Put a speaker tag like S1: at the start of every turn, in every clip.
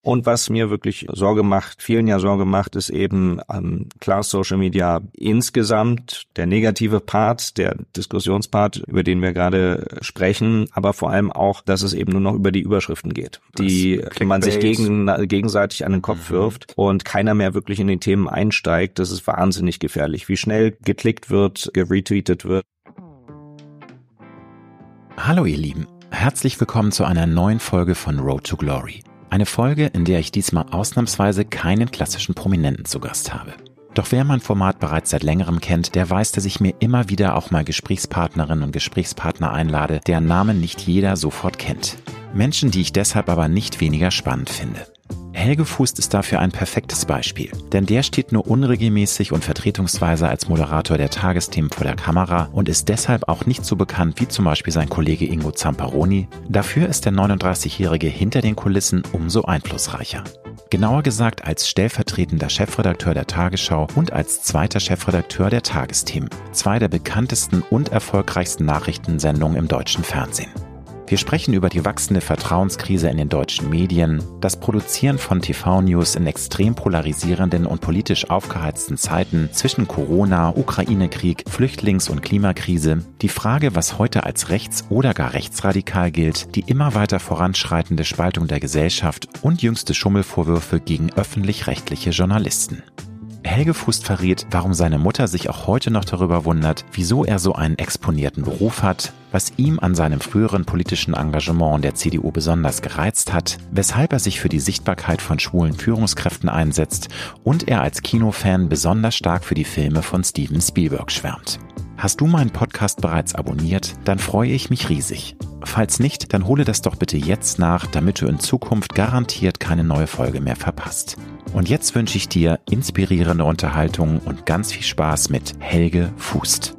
S1: Und was mir wirklich Sorge macht, ist eben klar Social Media insgesamt, der negative Part, der Diskussionspart, über den wir gerade sprechen, aber vor allem auch, dass es eben nur noch über die Überschriften geht, die man sich gegenseitig an den Kopf wirft und keiner mehr wirklich in die Themen einsteigt. Das ist wahnsinnig gefährlich, wie schnell geklickt wird, geretweetet wird.
S2: Hallo ihr Lieben, herzlich willkommen zu einer neuen Folge von Road to Glory. Eine Folge, in der ich diesmal ausnahmsweise keinen klassischen Prominenten zu Gast habe. Doch wer mein Format bereits seit längerem kennt, der weiß, dass ich mir immer wieder auch mal Gesprächspartnerinnen und Gesprächspartner einlade, deren Namen nicht jeder sofort kennt. Menschen, die ich deshalb aber nicht weniger spannend finde. Helge Fußt ist dafür ein perfektes Beispiel, denn der steht nur unregelmäßig und vertretungsweise als Moderator der Tagesthemen vor der Kamera und ist deshalb auch nicht so bekannt wie zum Beispiel sein Kollege Ingo Zamperoni. Dafür ist der 39-Jährige hinter den Kulissen umso einflussreicher. Genauer gesagt als stellvertretender Chefredakteur der Tagesschau und als zweiter Chefredakteur der Tagesthemen, zwei der bekanntesten und erfolgreichsten Nachrichtensendungen im deutschen Fernsehen. Wir sprechen über die wachsende Vertrauenskrise in den deutschen Medien, das Produzieren von TV-News in extrem polarisierenden und politisch aufgeheizten Zeiten zwischen Corona, Ukraine-Krieg, Flüchtlings- und Klimakrise, die Frage, was heute als rechts- oder gar rechtsradikal gilt, die immer weiter voranschreitende Spaltung der Gesellschaft und jüngste Schummelvorwürfe gegen öffentlich-rechtliche Journalisten. Helge Fußt verrät, warum seine Mutter sich auch heute noch darüber wundert, wieso er so einen exponierten Beruf hat, was ihm an seinem früheren politischen Engagement der CDU besonders gereizt hat, weshalb er sich für die Sichtbarkeit von schwulen Führungskräften einsetzt und er als Kinofan besonders stark für die Filme von Steven Spielberg schwärmt. Hast du meinen Podcast bereits abonniert? Dann freue ich mich riesig. Falls nicht, dann hole das doch bitte jetzt nach, damit du in Zukunft garantiert keine neue Folge mehr verpasst. Und jetzt wünsche ich dir inspirierende Unterhaltung und ganz viel Spaß mit Helge Fußt.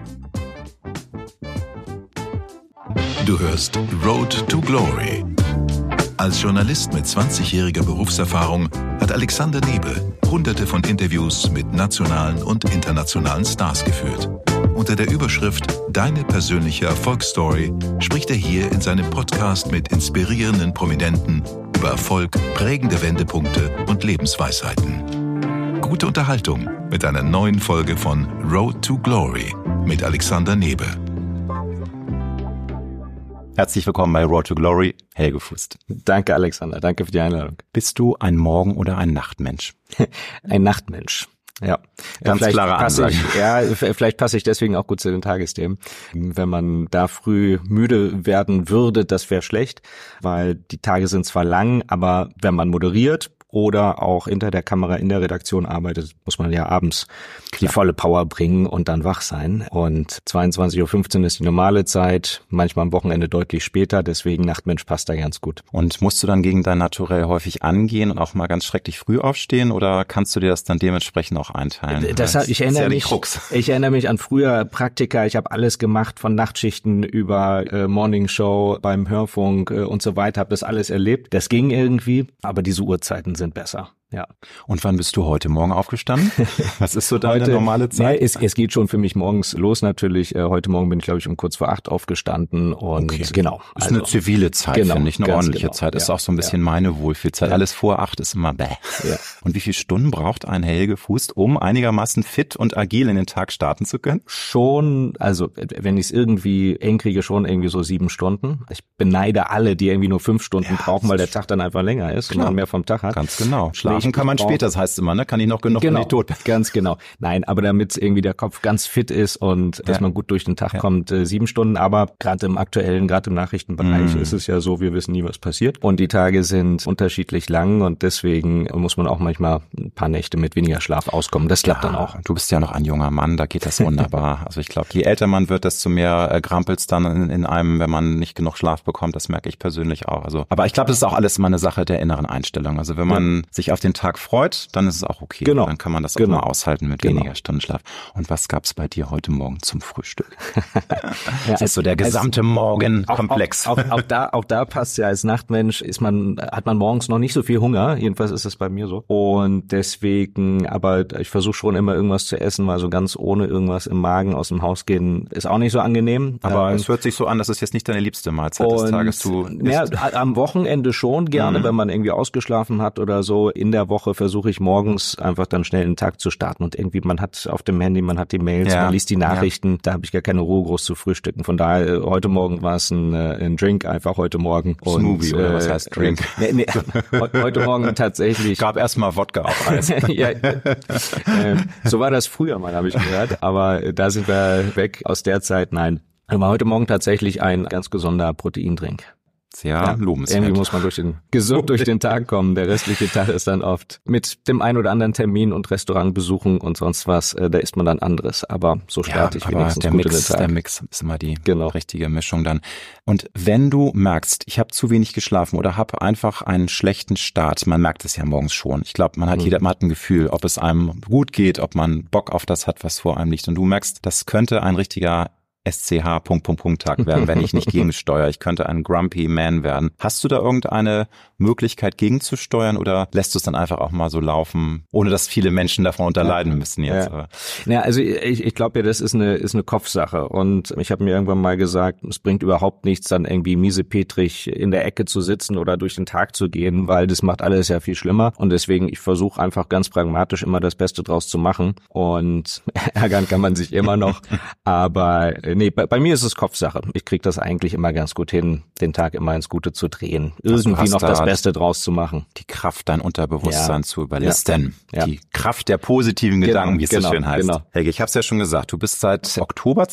S3: Du hörst Road to Glory. Als Journalist mit 20-jähriger Berufserfahrung hat Alexander Nebe hunderte von Interviews mit nationalen und internationalen Stars geführt. Unter der Überschrift Deine persönliche Erfolgsstory spricht er hier in seinem Podcast mit inspirierenden Prominenten über Erfolg, prägende Wendepunkte und Lebensweisheiten. Gute Unterhaltung mit einer neuen Folge von Road to Glory mit Alexander Nebe.
S2: Herzlich willkommen bei Road to Glory, Helge Fußt.
S1: Danke Alexander, danke für die Einladung.
S2: Bist du ein Morgen- oder ein Nachtmensch?
S1: Ein Nachtmensch. Ja,
S2: ganz klare Ansage.
S1: Vielleicht passe ich deswegen auch gut zu den Tagesthemen. Wenn man da früh müde werden würde, das wäre schlecht, weil die Tage sind zwar lang, aber wenn man moderiert oder auch hinter der Kamera in der Redaktion arbeitet, muss man ja abends die volle Power bringen und dann wach sein. Und 22:15 Uhr ist die normale Zeit, manchmal am Wochenende deutlich später, deswegen Nachtmensch passt da ganz gut.
S2: Und musst du dann gegen dein Naturell häufig angehen und auch mal ganz schrecklich früh aufstehen oder kannst du dir das dann dementsprechend auch einteilen?
S1: Ich erinnere mich an früher Praktika, ich habe alles gemacht, von Nachtschichten über Morningshow beim Hörfunk und so weiter, habe das alles erlebt. Das ging irgendwie, aber diese Uhrzeiten sind besser. Ja.
S2: Und wann bist du heute Morgen aufgestanden? Was ist so deine normale Zeit?
S1: Es geht schon für mich morgens los natürlich. Heute Morgen bin ich, glaube ich, um kurz vor 8 aufgestanden und genau.
S2: Ist eine zivile Zeit, finde ich, eine ordentliche Zeit. Ist auch so ein bisschen meine Wohlfühlzeit.
S1: Ja.
S2: Alles vor 8 ist immer bäh.
S1: Ja.
S2: Und wie viele Stunden braucht ein Helge Fußt, um einigermaßen fit und agil in den Tag starten zu können?
S1: Schon, also wenn ich es irgendwie eng kriege, schon irgendwie so 7 Stunden. Ich beneide alle, die irgendwie nur 5 Stunden brauchen, weil der Tag dann einfach länger ist und man mehr vom Tag hat.
S2: Ganz genau. Schlafen kann man später, das heißt immer, ne? Kann ich noch genug, wenn ich tot bin.
S1: Ganz genau. Nein, aber damit irgendwie der Kopf ganz fit ist und dass man gut durch den Tag kommt, 7 Stunden. Aber gerade im Nachrichtenbereich ist es ja so, wir wissen nie, was passiert. Und die Tage sind unterschiedlich lang und deswegen muss man auch manchmal ein paar Nächte mit weniger Schlaf auskommen. Das klappt dann auch.
S2: Du bist ja noch ein junger Mann, da geht das wunderbar. Also ich glaube, je älter man wird, desto mehr Grampelt's dann in einem, wenn man nicht genug Schlaf bekommt. Das merke ich persönlich auch. Also, aber ich glaube, das ist auch alles immer eine Sache der inneren Einstellung. Also wenn man sich auf den den Tag freut, dann ist es auch okay.
S1: Genau.
S2: Dann kann man das auch mal aushalten mit weniger Stunden Schlaf. Und was gab's bei dir heute Morgen zum Frühstück? Das ist so der gesamte Morgenkomplex.
S1: Auch da passt ja als Nachtmensch, hat man morgens noch nicht so viel Hunger. Jedenfalls ist es bei mir so. Und deswegen, aber ich versuche schon immer irgendwas zu essen, weil so ganz ohne irgendwas im Magen aus dem Haus gehen ist auch nicht so angenehm.
S2: Aber es hört sich so an, dass es jetzt nicht deine liebste Mahlzeit des Tages.
S1: Am Wochenende schon gerne, wenn man irgendwie ausgeschlafen hat oder so. In der Woche versuche ich morgens einfach dann schnell den Tag zu starten und irgendwie man hat auf dem Handy, man hat die Mails, man liest die Nachrichten, da habe ich gar keine Ruhe groß zu frühstücken. Von daher, heute Morgen war es ein Drink einfach heute Morgen.
S2: Smoothie oder was heißt Drink?
S1: Heute Morgen tatsächlich.
S2: Gab erstmal Wodka auf Eis.
S1: So war das früher mal, habe ich gehört, aber da sind wir weg aus der Zeit, nein. Aber heute Morgen tatsächlich ein ganz gesunder Proteindrink.
S2: Sehr lobenswert.
S1: Irgendwie muss man gesund durch den Tag kommen. Der restliche Tag ist dann oft mit dem ein oder anderen Termin und Restaurantbesuchen und sonst was, da isst man dann anderes. Aber so starte ich wenigstens gut in den Tag.
S2: Der Mix ist immer die richtige Mischung dann. Und wenn du merkst, ich habe zu wenig geschlafen oder habe einfach einen schlechten Start, man merkt es ja morgens schon. Ich glaube, man hat ein Gefühl, ob es einem gut geht, ob man Bock auf das hat, was vor einem liegt. Und du merkst, das könnte ein richtiger SCH-Tag werden, wenn ich nicht gegensteuere. Ich könnte ein Grumpy Man werden. Hast du da irgendeine Möglichkeit gegenzusteuern oder lässt du es dann einfach auch mal so laufen, ohne dass viele Menschen davon unterleiden müssen jetzt?
S1: Ja, also ich glaube ja, das ist eine Kopfsache und ich habe mir irgendwann mal gesagt, es bringt überhaupt nichts, dann irgendwie miesepetrig in der Ecke zu sitzen oder durch den Tag zu gehen, weil das macht alles ja viel schlimmer und deswegen, ich versuche einfach ganz pragmatisch immer das Beste draus zu machen und ärgern kann man sich immer noch, aber nee, bei mir ist es Kopfsache. Ich kriege das eigentlich immer ganz gut hin, den Tag immer ins Gute zu drehen. Irgendwie noch das Beste draus zu machen.
S2: Die Kraft, dein Unterbewusstsein zu überlisten. Ja. Die Kraft der positiven Gedanken, wie es so schön heißt. Genau. Helge, ich habe es ja schon gesagt, du bist seit Oktober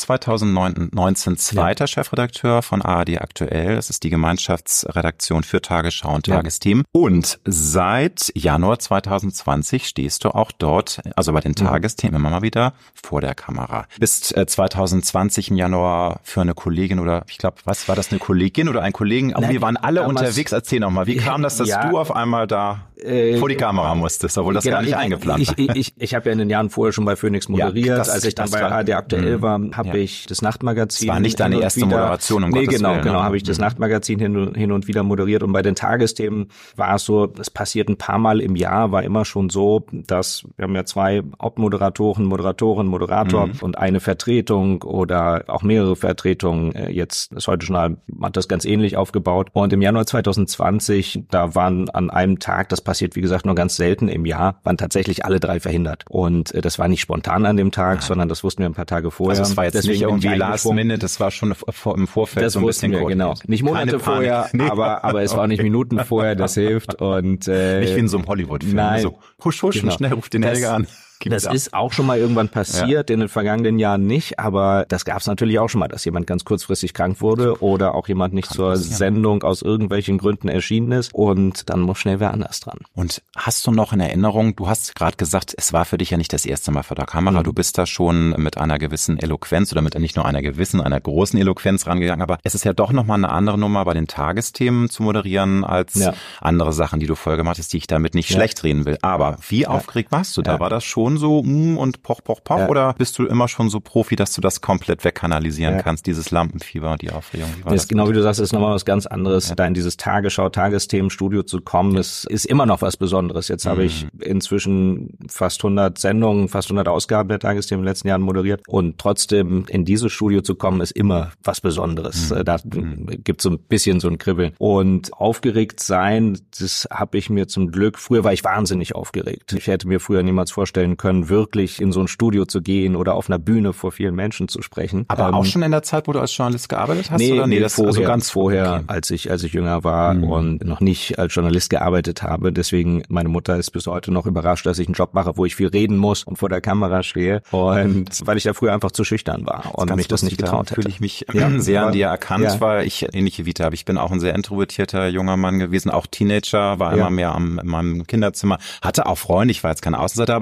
S2: 2019 zweiter Chefredakteur von ARD Aktuell. Das ist die Gemeinschaftsredaktion für Tagesschau und Tagesthemen. Und seit Januar 2020 stehst du auch dort, also bei den Tagesthemen immer mal wieder vor der Kamera. Bist 2020 im Januar für eine Kollegin oder ich glaube, was war das, eine Kollegin oder ein Kollegen? Aber wir waren alle unterwegs. Erzähl nochmal, wie kam das, dass du auf einmal da vor die Kamera musstest, obwohl das gar nicht eingeplant war?
S1: Ich habe ja in den Jahren vorher schon bei Phoenix moderiert. Als ich dann bei ARD Aktuell war, habe ich das Nachtmagazin.
S2: Das war nicht deine erste Moderation, um Gottes Willen.
S1: Genau, habe ich das Nachtmagazin hin und wieder moderiert. Und bei den Tagesthemen war es so, es passiert ein paar Mal im Jahr, war immer schon so, dass wir haben ja 2 Hauptmoderatoren, Moderator und eine Vertretung oder auch mehrere Vertretungen. Jetzt das Heute-Journal hat das ganz ähnlich aufgebaut. Und im Januar 2020, da waren an einem Tag, das passiert wie gesagt nur ganz selten im Jahr, waren tatsächlich alle 3 verhindert. Und das war nicht spontan an dem Tag, sondern das wussten wir ein paar Tage vorher.
S2: Also es war jetzt deswegen nicht irgendwie Last Minute, das war schon im Vorfeld
S1: das
S2: so ein bisschen
S1: wir, genau. Nicht Monate vorher, aber es war nicht Minuten vorher, das hilft. Und
S2: nicht wie in so einem Hollywood-Film.
S1: Nein.
S2: So husch und schnell ruft den Helge an.
S1: Das ist auch schon mal irgendwann passiert, in den vergangenen Jahren nicht, aber das gab es natürlich auch schon mal, dass jemand ganz kurzfristig krank wurde oder auch jemand nicht zur Sendung aus irgendwelchen Gründen erschienen ist und dann muss schnell wer anders dran.
S2: Und hast du noch in Erinnerung, du hast gerade gesagt, es war für dich ja nicht das erste Mal vor der Kamera, du bist da schon mit einer gewissen Eloquenz oder mit nicht nur einer gewissen, einer großen Eloquenz rangegangen, aber es ist ja doch nochmal eine andere Nummer bei den Tagesthemen zu moderieren als andere Sachen, die du vorher gemacht hast, die ich damit nicht schlecht reden will. Aber wie aufgeregt warst du da? War das schon so und poch, oder bist du immer schon so Profi, dass du das komplett wegkanalisieren kannst, dieses Lampenfieber, die Aufregung?
S1: Das ist genau wie du sagst, ist nochmal was ganz anderes, da in dieses Tagesthemenstudio zu kommen, das ist immer noch was Besonderes. Jetzt habe ich inzwischen fast 100 Sendungen, fast 100 Ausgaben der Tagesthemen in den letzten Jahren moderiert und trotzdem in dieses Studio zu kommen, ist immer was Besonderes. Da gibt es so ein bisschen so ein Kribbeln. Und aufgeregt sein, das habe ich mir zum Glück, früher war ich wahnsinnig aufgeregt. Ich hätte mir früher niemals vorstellen können, wirklich in so ein Studio zu gehen oder auf einer Bühne vor vielen Menschen zu sprechen.
S2: Aber auch schon in der Zeit, wo du als Journalist gearbeitet hast?
S1: Nee,
S2: oder?
S1: Das vorher, also ganz vorher, als ich jünger war und noch nicht als Journalist gearbeitet habe. Deswegen, meine Mutter ist bis heute noch überrascht, dass ich einen Job mache, wo ich viel reden muss und vor der Kamera stehe. Und weil ich da früher einfach zu schüchtern war und mich das nicht getraut hätte.
S2: Fühle ich mich sehr an dir erkannt, weil ich ähnliche Vita habe. Ich bin auch ein sehr introvertierter junger Mann gewesen, auch Teenager, war immer mehr in meinem Kinderzimmer, hatte auch Freunde, ich war jetzt kein Außenseiter, aber eher so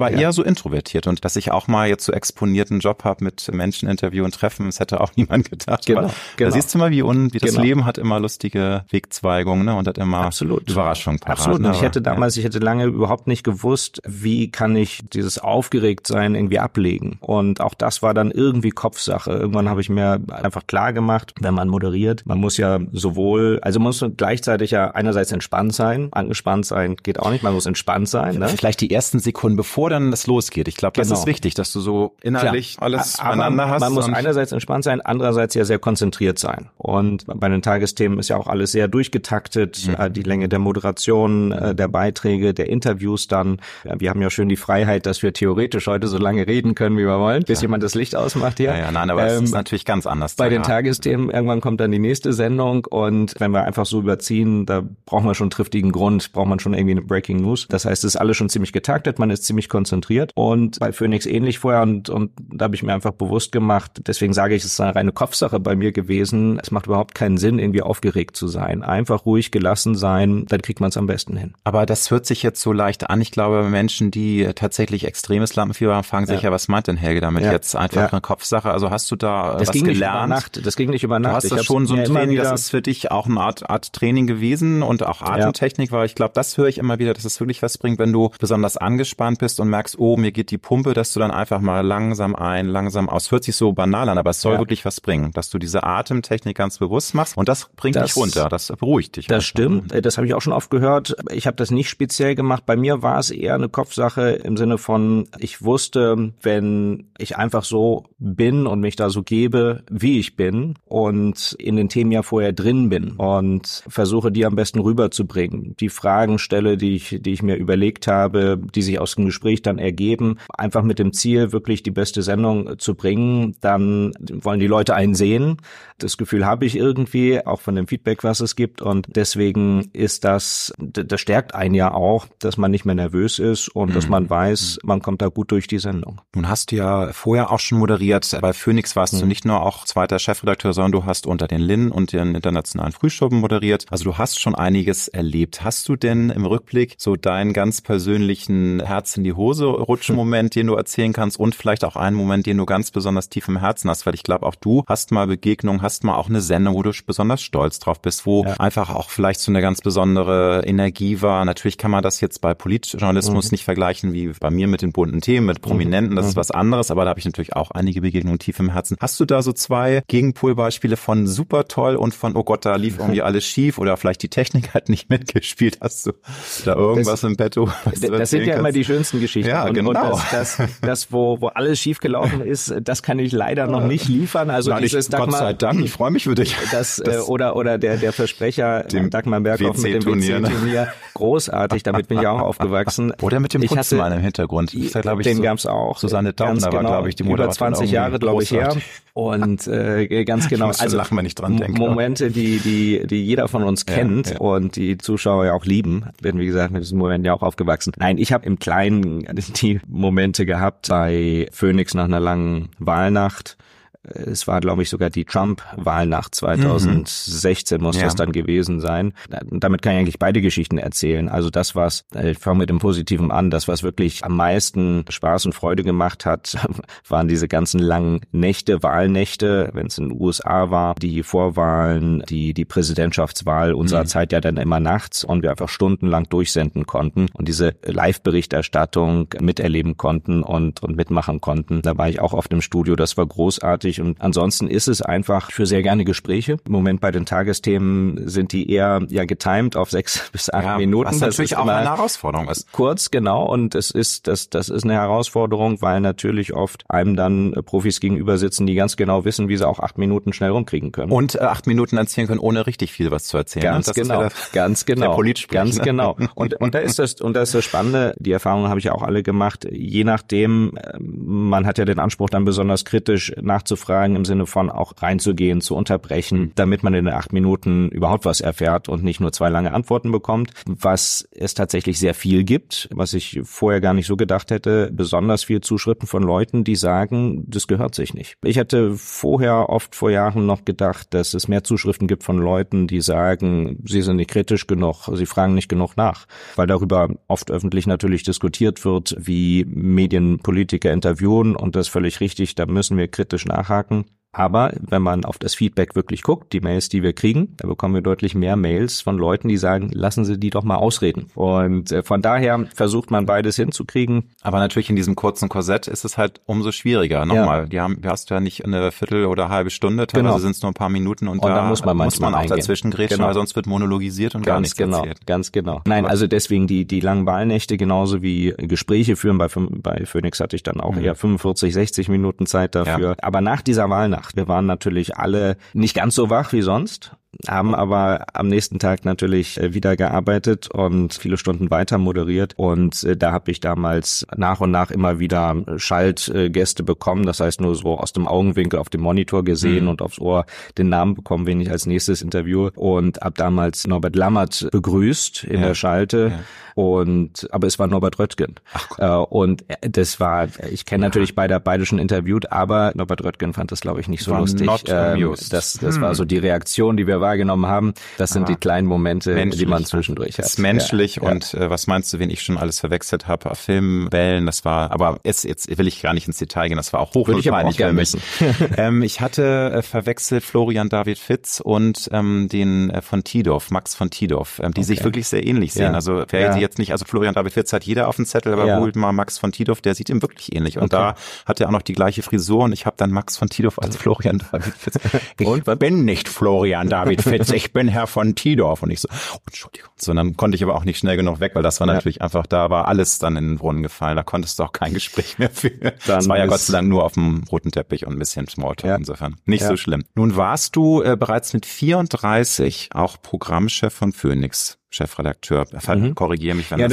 S2: introvertiert und dass ich auch mal jetzt so exponierten Job habe mit Menschen interviewen, treffen, das hätte auch niemand gedacht.
S1: Genau.
S2: Da siehst du mal, wie das Leben hat immer lustige Wegzweigungen, ne, und hat immer Überraschungen parat.
S1: Absolut. Und ich hätte lange überhaupt nicht gewusst, wie kann ich dieses Aufgeregtsein irgendwie ablegen. Und auch das war dann irgendwie Kopfsache. Irgendwann habe ich mir einfach klar gemacht, wenn man moderiert, man muss ja man muss gleichzeitig ja einerseits entspannt sein, angespannt sein geht auch nicht, man muss entspannt sein. Ne?
S2: Vielleicht die ersten Sekunden, bevor dann das losgeht. Ich glaube, das ist wichtig, dass du so innerlich alles beieinander hast.
S1: Man muss einerseits entspannt sein, andererseits ja sehr konzentriert sein. Und bei den Tagesthemen ist ja auch alles sehr durchgetaktet, die Länge der Moderation, der Beiträge, der Interviews dann. Wir haben ja schön die Freiheit, dass wir theoretisch heute so lange reden können, wie wir wollen, bis jemand das Licht ausmacht hier.
S2: Nein, aber es ist natürlich ganz anders.
S1: Bei den Tagesthemen, irgendwann kommt dann die nächste Sendung und wenn wir einfach so überziehen, da brauchen wir schon einen triftigen Grund, braucht man schon irgendwie eine Breaking News. Das heißt, es ist alles schon ziemlich getaktet, man ist ziemlich konzentriert und bei Phoenix ähnlich vorher und da habe ich mir einfach bewusst gemacht, deswegen sage ich, es ist eine reine Kopfsache bei mir gewesen. Es macht überhaupt keinen Sinn, irgendwie aufgeregt zu sein. Einfach ruhig, gelassen sein, dann kriegt man es am besten hin.
S2: Aber das hört sich jetzt so leicht an. Ich glaube, Menschen, die tatsächlich extremes Lampenfieber haben, fragen sich was meint denn Helge damit jetzt? Einfach eine Kopfsache. Also hast du da was gelernt?
S1: Das ging nicht über Nacht.
S2: Du hast das schon so ein Training, das ist für dich auch eine Art Training gewesen und auch Atemtechnik, weil ich glaube, das höre ich immer wieder, dass es wirklich was bringt, wenn du besonders angespannt bist und merkst, oh, mir geht die Pumpe, dass du dann einfach mal langsam ein, langsam aus. Hört sich so banal an, aber es soll wirklich was bringen, dass du diese Atemtechnik ganz bewusst machst und das bringt dich runter, das beruhigt dich.
S1: Das stimmt, das habe ich auch schon oft gehört. Ich habe das nicht speziell gemacht. Bei mir war es eher eine Kopfsache im Sinne von, ich wusste, wenn ich einfach so bin und mich da so gebe, wie ich bin und in den Themen ja vorher drin bin und versuche, die am besten rüberzubringen, die Fragen stelle, die ich mir überlegt habe, die sich aus dem Gespräch dann ergeben, einfach mit dem Ziel, wirklich die beste Sendung zu bringen, dann wollen die Leute einen sehen. Das Gefühl habe ich irgendwie, auch von dem Feedback, was es gibt und deswegen ist das stärkt einen ja auch, dass man nicht mehr nervös ist und dass man weiß, man kommt da gut durch die Sendung.
S2: Nun hast du ja vorher auch schon moderiert. Bei Phoenix warst du nicht nur auch zweiter Chefredakteur, sondern du hast unter den Linden und den internationalen Frühschoppen moderiert. Also du hast schon einiges erlebt. Hast du denn im Rückblick so deinen ganz persönlichen Herz in die Hose rutschen Moment, den du erzählen kannst und vielleicht auch einen Moment, den du ganz besonders tief im Herzen hast? Weil ich glaube, auch du hast mal Begegnungen, hast mal auch eine Sendung, wo du besonders stolz drauf bist, wo einfach auch vielleicht so eine ganz besondere Energie war. Natürlich kann man das jetzt bei Politjournalismus nicht vergleichen wie bei mir mit den bunten Themen, mit Prominenten, das ist was anderes, aber da habe ich natürlich auch einige Begegnungen tief im Herzen. Hast du da so zwei Gegenpolbeispiele von super toll und von, oh Gott, da lief irgendwie alles schief oder vielleicht die Technik hat nicht mitgespielt? Hast du da irgendwas im Petto?
S1: Das sind ja immer die schönsten Geschichten.
S2: Ja, genau.
S1: Und das wo alles schief gelaufen ist, das kann ich leider noch nicht liefern. Also
S2: Gott sei Dank, ich freue mich für dich.
S1: Oder der Versprecher, Dagmar Berghoff mit dem WC-Turnier, großartig, damit bin ich auch aufgewachsen.
S2: Oder mit dem Putzmann im Hintergrund.
S1: Den gab's auch.
S2: Susanne Daubner war, glaube ich, die Moderatorin.
S1: Über 20 Jahre, glaube ich, her. Und ganz genau.
S2: Also lachen, wenn ich dran denke.
S1: Momente, die jeder von uns kennt und die Zuschauer ja auch lieben. Bin, wie gesagt, mit diesem Moment ja auch aufgewachsen. Nein, ich habe im Kleinen die Momente gehabt bei Phoenix nach einer langen Wahlnacht. Es war, glaube ich, sogar die Trump-Wahlnacht 2016 muss das dann gewesen sein. Damit kann ich eigentlich beide Geschichten erzählen. Also das, ich fange mit dem Positiven an, das, was wirklich am meisten Spaß und Freude gemacht hat, waren diese ganzen langen Wahlnächte, wenn es in den USA war, die Vorwahlen, die Präsidentschaftswahl unserer Zeit ja dann immer nachts und wir einfach stundenlang durchsenden konnten und diese Live-Berichterstattung miterleben konnten und mitmachen konnten. Da war ich auch oft im Studio, das war großartig. Und ansonsten ist es einfach für sehr gerne Gespräche. Im Moment bei den Tagesthemen sind die eher getimed auf 6 bis 8 Minuten.
S2: Was natürlich auch eine Herausforderung ist.
S1: Kurz, genau. Und das ist eine Herausforderung, weil natürlich oft einem dann Profis gegenüber sitzen, die ganz genau wissen, wie sie auch 8 Minuten schnell rumkriegen können.
S2: Und 8 Minuten erzählen können, ohne richtig viel was zu erzählen.
S1: Ganz genau. Der
S2: Politsprech,
S1: ganz genau. Und da ist das Spannende. Die Erfahrungen habe ich ja auch alle gemacht. Je nachdem, man hat ja den Anspruch, dann besonders kritisch nachzufragen, fragen im Sinne von auch reinzugehen, zu unterbrechen, damit man in den 8 Minuten überhaupt was erfährt und nicht nur 2 lange Antworten bekommt, was es tatsächlich sehr viel gibt, was ich vorher gar nicht so gedacht hätte, besonders viel Zuschriften von Leuten, die sagen, das gehört sich nicht. Ich hatte vorher oft vor Jahren noch gedacht, dass es mehr Zuschriften gibt von Leuten, die sagen, sie sind nicht kritisch genug, sie fragen nicht genug nach, weil darüber oft öffentlich natürlich diskutiert wird, wie Medienpolitiker interviewen und das ist völlig richtig, da müssen wir kritisch nachhaken. Aber wenn man auf das Feedback wirklich guckt, die Mails, die wir kriegen, da bekommen wir deutlich mehr Mails von Leuten, die sagen, lassen Sie die doch mal ausreden. Und von daher versucht man beides hinzukriegen.
S2: Aber natürlich in diesem kurzen Korsett ist es halt umso schwieriger. Nochmal, hast du ja nicht eine Viertel oder halbe Stunde, teilweise sind es nur ein paar Minuten und da muss man auch dazwischen grätschen, weil sonst wird monologisiert und gar nichts erzählt.
S1: Ganz genau. Nein, also deswegen die langen Wahlnächte genauso wie Gespräche führen. Bei Phoenix hatte ich dann auch eher 45, 60 Minuten Zeit dafür. Ja. Aber nach dieser Wahlnacht, wir waren natürlich alle nicht ganz so wach wie sonst, haben aber am nächsten Tag natürlich wieder gearbeitet und viele Stunden weiter moderiert und da habe ich damals nach und nach immer wieder Schaltgäste bekommen, das heißt nur so aus dem Augenwinkel auf dem Monitor gesehen und aufs Ohr den Namen bekommen, wen ich als nächstes interviewe und habe damals Norbert Lammert begrüßt in der Schalte. Ja. Aber es war Norbert Röttgen. Und das war, ich kenne natürlich beide schon interviewt, aber Norbert Röttgen fand das, glaube ich, nicht so lustig. Das war so die Reaktion, die wir wahrgenommen haben. Das sind die kleinen Momente, die man zwischendurch hat.
S2: Das ist menschlich und was meinst du, wen ich schon alles verwechselt habe? Filmwellen, das war, aber jetzt will ich gar nicht ins Detail gehen, das war auch hochnotpeinlich für mich. Ich hatte verwechselt Florian David Fitz und den von Tiedoff, Max von Tiedoff, die sich wirklich sehr ähnlich sehen. Also wer sie jetzt nicht, also Florian David Fitz hat jeder auf dem Zettel, aber holt mal Max von Tiedoff, der sieht ihm wirklich ähnlich. Und da hat er auch noch die gleiche Frisur und ich habe dann Max von Tiedoff als Florian David Fitz. Ich bin nicht Florian David Fitz, ich bin Herr von Tiedoff. Und ich so, Entschuldigung. So, dann konnte ich aber auch nicht schnell genug weg, weil das war natürlich einfach, da war alles dann in den Brunnen gefallen. Da konntest du auch kein Gespräch mehr führen. Das war ja Gott sei Dank nur auf dem roten Teppich und ein bisschen Smalltalk, insofern. Nicht so schlimm. Nun warst du bereits mit 34 auch Programmchef von Phoenix. Chefredakteur. Korrigiere mich, wenn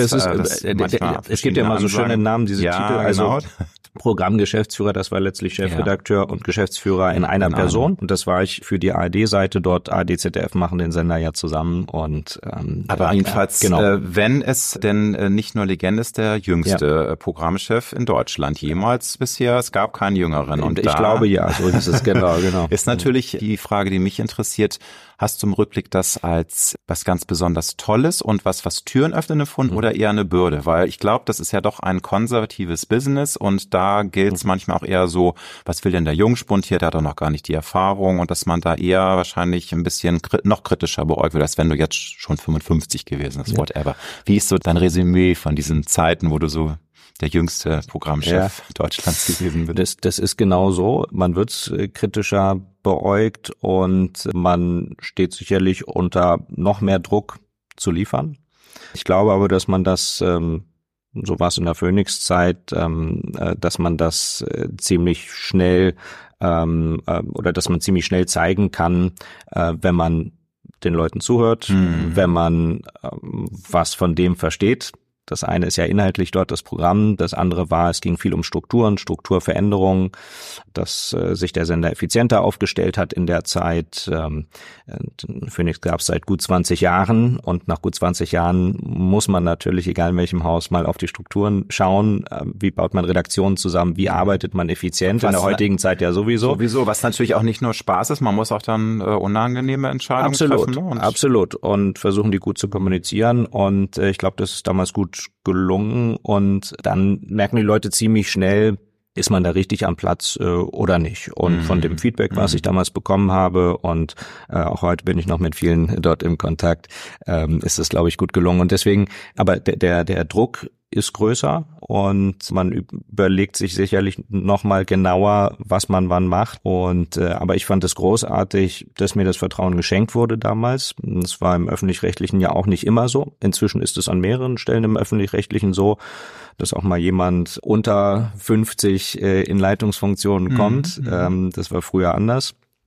S1: es gibt ja immer so schöne Namen, diese Titel. Also Programmgeschäftsführer, das war letztlich Chefredakteur und Geschäftsführer in einer Person. Und das war ich für die ARD-Seite dort. ARD, ZDF machen den Sender ja zusammen. Und
S2: aber jedenfalls, wenn es denn nicht nur Legende ist, der jüngste Programmchef in Deutschland jemals bisher. Es gab keinen jüngeren. Und
S1: ich glaube ja, so ist es genau.
S2: Ist natürlich die Frage, die mich interessiert. Hast du im Rückblick das als was ganz besonders Tolles und was Türen öffnen empfunden oder eher eine Bürde? Weil ich glaube, das ist ja doch ein konservatives Business und da gilt es manchmal auch eher so, was will denn der Jungspund hier, der hat doch noch gar nicht die Erfahrung und dass man da eher wahrscheinlich ein bisschen noch kritischer beäugt wird, als wenn du jetzt schon 55 gewesen bist, whatever. Wie ist so dein Resümee von diesen Zeiten, wo du so der jüngste Programmchef Deutschlands gewesen bist?
S1: Das ist genau so. Man wird kritischer beäugt und man steht sicherlich unter noch mehr Druck zu liefern. Ich glaube aber, dass man das, so war es in der Phoenix-Zeit, dass man das ziemlich schnell oder dass man ziemlich schnell zeigen kann, wenn man den Leuten zuhört, wenn man was von dem versteht. Das eine ist ja inhaltlich dort das Programm, das andere war, es ging viel um Strukturen, Strukturveränderungen, dass sich der Sender effizienter aufgestellt hat in der Zeit. Phoenix gab es seit gut 20 Jahren und nach gut 20 Jahren muss man natürlich, egal in welchem Haus, mal auf die Strukturen schauen. Wie baut man Redaktionen zusammen, wie arbeitet man effizient, in der heutigen Zeit ja sowieso.
S2: Sowieso, was natürlich auch nicht nur Spaß ist, man muss auch dann unangenehme Entscheidungen treffen. Ne?
S1: Absolut und versuchen die gut zu kommunizieren und ich glaube, das ist damals gut gelungen und dann merken die Leute ziemlich schnell, ist man da richtig am Platz oder nicht. Und von dem Feedback, was ich damals bekommen habe und auch heute bin ich noch mit vielen dort im Kontakt, ist es, glaube ich, gut gelungen. Und deswegen, aber der Druck ist größer und man überlegt sich sicherlich nochmal genauer, was man wann macht. Und aber ich fand es großartig, dass mir das Vertrauen geschenkt wurde damals. Das war im Öffentlich-Rechtlichen ja auch nicht immer so. Inzwischen ist es an mehreren Stellen im Öffentlich-Rechtlichen so, dass auch mal jemand unter 50 in Leitungsfunktionen kommt. Das war früher anders.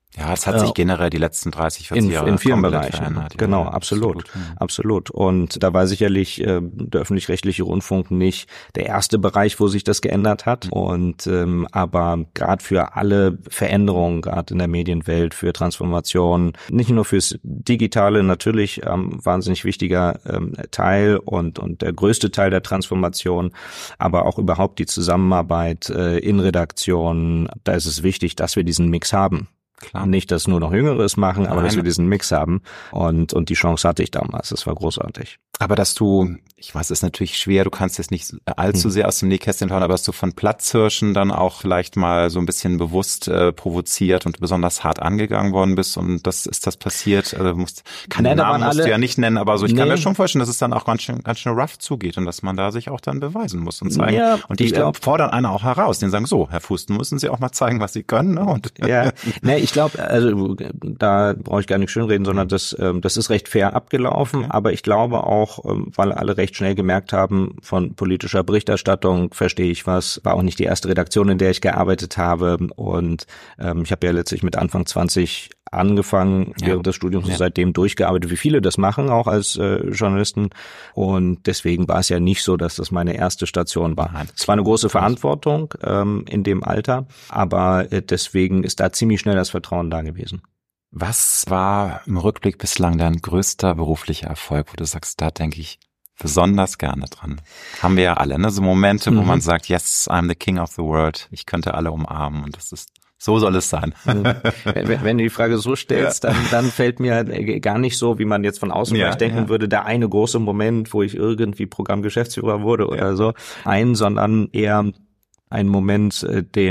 S2: Ja, es hat sich generell die letzten 30, 40 Jahre
S1: in vielen
S2: komplett
S1: Bereichen.
S2: verändert.
S1: Genau,
S2: Ja,
S1: absolut. Und da war sicherlich der öffentlich-rechtliche Rundfunk nicht der erste Bereich, wo sich das geändert hat. Und aber gerade für alle Veränderungen, gerade in der Medienwelt, für Transformation, nicht nur fürs Digitale, natürlich wahnsinnig wichtiger Teil und der größte Teil der Transformation, aber auch überhaupt die Zusammenarbeit in Redaktionen. Da ist es wichtig, dass wir diesen Mix haben. Klar. Nicht, dass nur noch Jüngere es machen, aber dass wir diesen Mix haben. Und die Chance hatte ich damals. Das war großartig.
S2: Aber dass du, ich weiß, es ist natürlich schwer, du kannst jetzt nicht allzu sehr aus dem Nähkästchen plaudern, aber dass du von Platzhirschen dann auch vielleicht mal so ein bisschen bewusst provoziert und besonders hart angegangen worden bist und ist das passiert? Also musst du ja nicht nennen, aber so ich kann mir schon vorstellen, dass es dann auch ganz schön rough zugeht und dass man da sich auch dann beweisen muss und zeigen. Ja, und die fordern einen auch heraus, den sagen so, Herr Fusten, müssen Sie auch mal zeigen, was Sie können. Ne? Und
S1: ja, ich glaube, also da brauche ich gar nicht schönreden, sondern das ist recht fair abgelaufen, okay. Aber ich glaube auch, weil alle recht schnell gemerkt haben, von politischer Berichterstattung verstehe ich was, war auch nicht die erste Redaktion, in der ich gearbeitet habe und ich habe ja letztlich mit Anfang 20 angefangen, während des Studiums und seitdem durchgearbeitet, wie viele das machen, auch als Journalisten und deswegen war es ja nicht so, dass das meine erste Station war. Es war eine große Verantwortung in dem Alter, aber deswegen ist da ziemlich schnell das Vertrauen da gewesen.
S2: Was war im Rückblick bislang dein größter beruflicher Erfolg, wo du sagst, da denke ich besonders gerne dran? Haben wir ja alle, ne? So Momente, wo man sagt, yes, I'm the king of the world. Ich könnte alle umarmen und das ist, so soll es sein.
S1: Wenn du die Frage so stellst, dann fällt mir gar nicht so, wie man jetzt von außen vielleicht denken würde, der eine große Moment, wo ich irgendwie Programmgeschäftsführer wurde oder so, sondern eher ein Moment,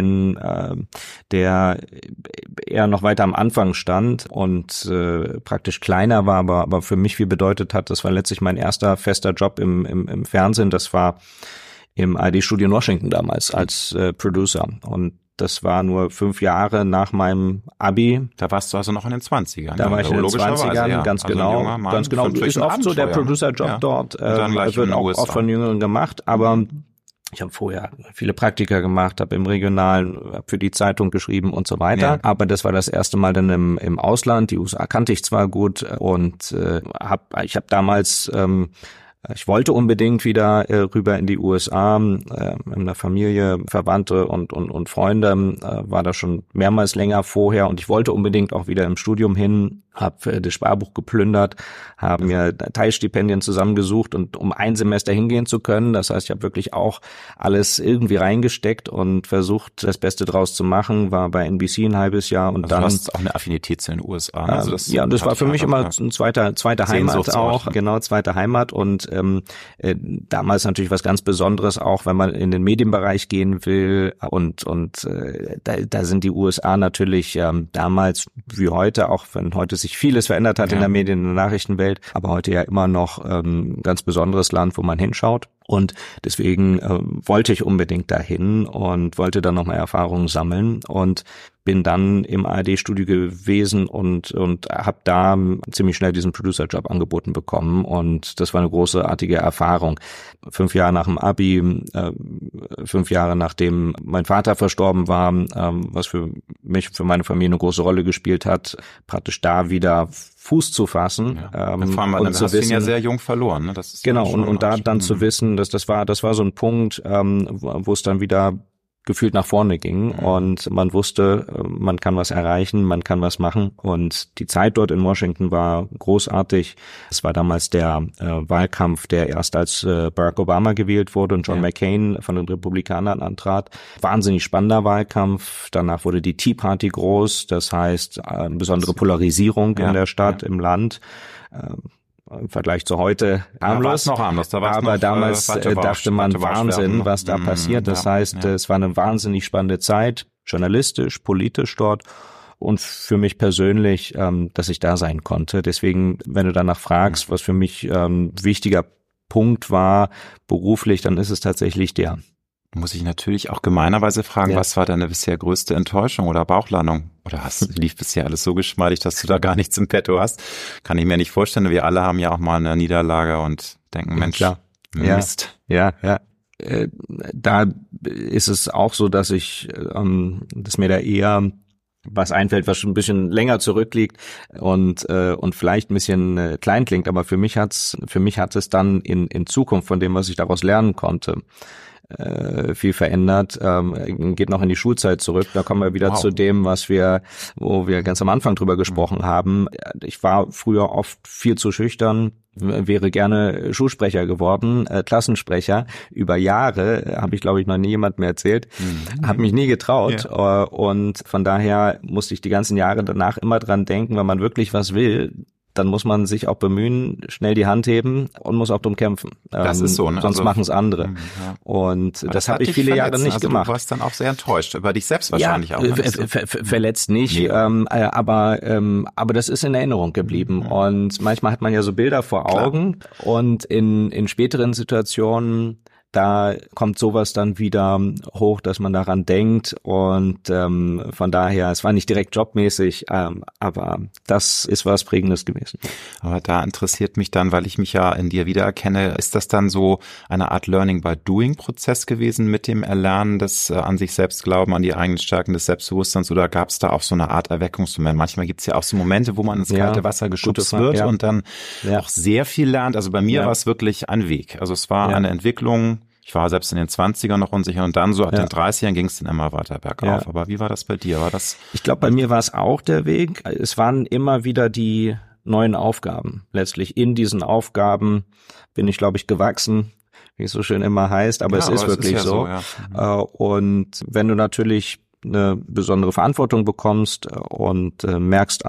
S1: der eher noch weiter am Anfang stand und praktisch kleiner war, aber für mich viel bedeutet hat. Das war letztlich mein erster fester Job im Fernsehen. Das war im ARD-Studio in Washington damals als Producer. Und das war nur 5 Jahre nach meinem Abi.
S2: Da warst du also noch in den 20ern.
S1: Da war ich in den 20ern, ganz genau. Ganz genau. Ist oft so der Producer-Job dort. Wird auch oft von Jüngeren gemacht, aber ich habe vorher viele Praktika gemacht, habe im Regionalen, hab für die Zeitung geschrieben und so weiter. Ja. Aber das war das erste Mal dann im Ausland. Die USA kannte ich zwar gut und ich habe damals ich wollte unbedingt wieder rüber in die USA. In der Familie, Verwandte und Freunde war da schon mehrmals länger vorher und ich wollte unbedingt auch wieder im Studium hin. Habe das Sparbuch geplündert, habe mir Teilstipendien zusammengesucht und um ein Semester hingehen zu können. Das heißt, ich habe wirklich auch alles irgendwie reingesteckt und versucht, das Beste draus zu machen. War bei NBC ein halbes Jahr und
S2: also
S1: dann.
S2: Du hast auch eine Affinität zu den USA.
S1: Also das war für mich immer ein zweite Heimat auch. Genau, zweite Heimat und damals natürlich was ganz Besonderes auch, wenn man in den Medienbereich gehen will und da sind die USA natürlich damals wie heute, auch wenn heute sich vieles verändert hat in der Medien- und Nachrichtenwelt, aber heute ja immer noch ein ganz besonderes Land, wo man hinschaut. Und deswegen wollte ich unbedingt dahin und wollte dann nochmal Erfahrungen sammeln und bin dann im ARD-Studio gewesen und habe da ziemlich schnell diesen Producer-Job angeboten bekommen und das war eine großartige Erfahrung. 5 Jahre nach dem Abi, 5 Jahre nachdem mein Vater verstorben war, was für mich, für meine Familie eine große Rolle gespielt hat, praktisch da wieder Fuß zu fassen.
S2: Ja. Vor allem, und zu wissen, ihn ja sehr jung verloren. Ne? Das ist
S1: genau, und da dann zu wissen, dass das war so ein Punkt, wo es dann wieder gefühlt nach vorne ging und man wusste, man kann was erreichen, man kann was machen und die Zeit dort in Washington war großartig. Es war damals der Wahlkampf, der erst als Barack Obama gewählt wurde und John McCain von den Republikanern antrat. Wahnsinnig spannender Wahlkampf. Danach wurde die Tea Party groß, das heißt eine besondere Polarisierung in der Stadt, im Land. Im Vergleich zu heute harmlos.
S2: Ja, noch harmlos.
S1: Aber damals dachte man Wahnsinn, was da passiert. Das heißt, es war eine wahnsinnig spannende Zeit, journalistisch, politisch dort und für mich persönlich, dass ich da sein konnte. Deswegen, wenn du danach fragst, was für mich wichtiger Punkt war beruflich, dann ist es tatsächlich der.
S2: Muss ich natürlich auch gemeinerweise fragen, was war deine bisher größte Enttäuschung oder Bauchlandung? Oder lief bisher alles so geschmeidig, dass du da gar nichts im Petto hast? Kann ich mir nicht vorstellen. Wir alle haben ja auch mal eine Niederlage und denken, Mensch, Mist.
S1: Ja. Da ist es auch so, dass mir da eher was einfällt, was schon ein bisschen länger zurückliegt und vielleicht ein bisschen klein klingt, aber für mich hat es dann in Zukunft von dem, was ich daraus lernen konnte, viel verändert, geht noch in die Schulzeit zurück. Da kommen wir wieder zu dem, wo wir ganz am Anfang drüber gesprochen haben. Ich war früher oft viel zu schüchtern, wäre gerne Schulsprecher geworden, Klassensprecher. Über Jahre, habe ich glaube ich noch nie jemand mehr erzählt, habe mich nie getraut. Ja. Und von daher musste ich die ganzen Jahre danach immer dran denken, wenn man wirklich was will, dann muss man sich auch bemühen, schnell die Hand heben und muss auch drum kämpfen.
S2: Das ist so, ne?
S1: Sonst machen es andere.
S2: Ja.
S1: Und das habe ich viele Jahre nicht gemacht.
S2: Du warst dann auch sehr enttäuscht, über dich selbst wahrscheinlich auch.
S1: Verletzt nicht, nee. Aber das ist in Erinnerung geblieben. Und manchmal hat man ja so Bilder vor Augen. Klar. Und in späteren Situationen, da kommt sowas dann wieder hoch, dass man daran denkt und von daher, es war nicht direkt jobmäßig, aber das ist was Prägendes gewesen.
S2: Aber da interessiert mich dann, weil ich mich ja in dir wiedererkenne, ist das dann so eine Art Learning-by-Doing-Prozess gewesen mit dem Erlernen des an sich selbst Glauben, an die eigenen Stärken des Selbstbewusstseins oder gab es da auch so eine Art Erweckungsmoment? Manchmal gibt es ja auch so Momente, wo man ins kalte Wasser geschubst wird und dann auch sehr viel lernt. Also bei mir war es wirklich ein Weg. Also es war eine Entwicklung. Ich war selbst in den 20ern noch unsicher und dann so ab den 30ern ging es dann immer weiter bergauf. Ja. Aber wie war das bei dir?
S1: Ich glaube, bei mir war es auch der Weg. Es waren immer wieder die neuen Aufgaben. Letztlich in diesen Aufgaben bin ich, glaube ich, gewachsen, wie es so schön immer heißt. Aber es ist wirklich so. Und wenn du natürlich eine besondere Verantwortung bekommst und merkst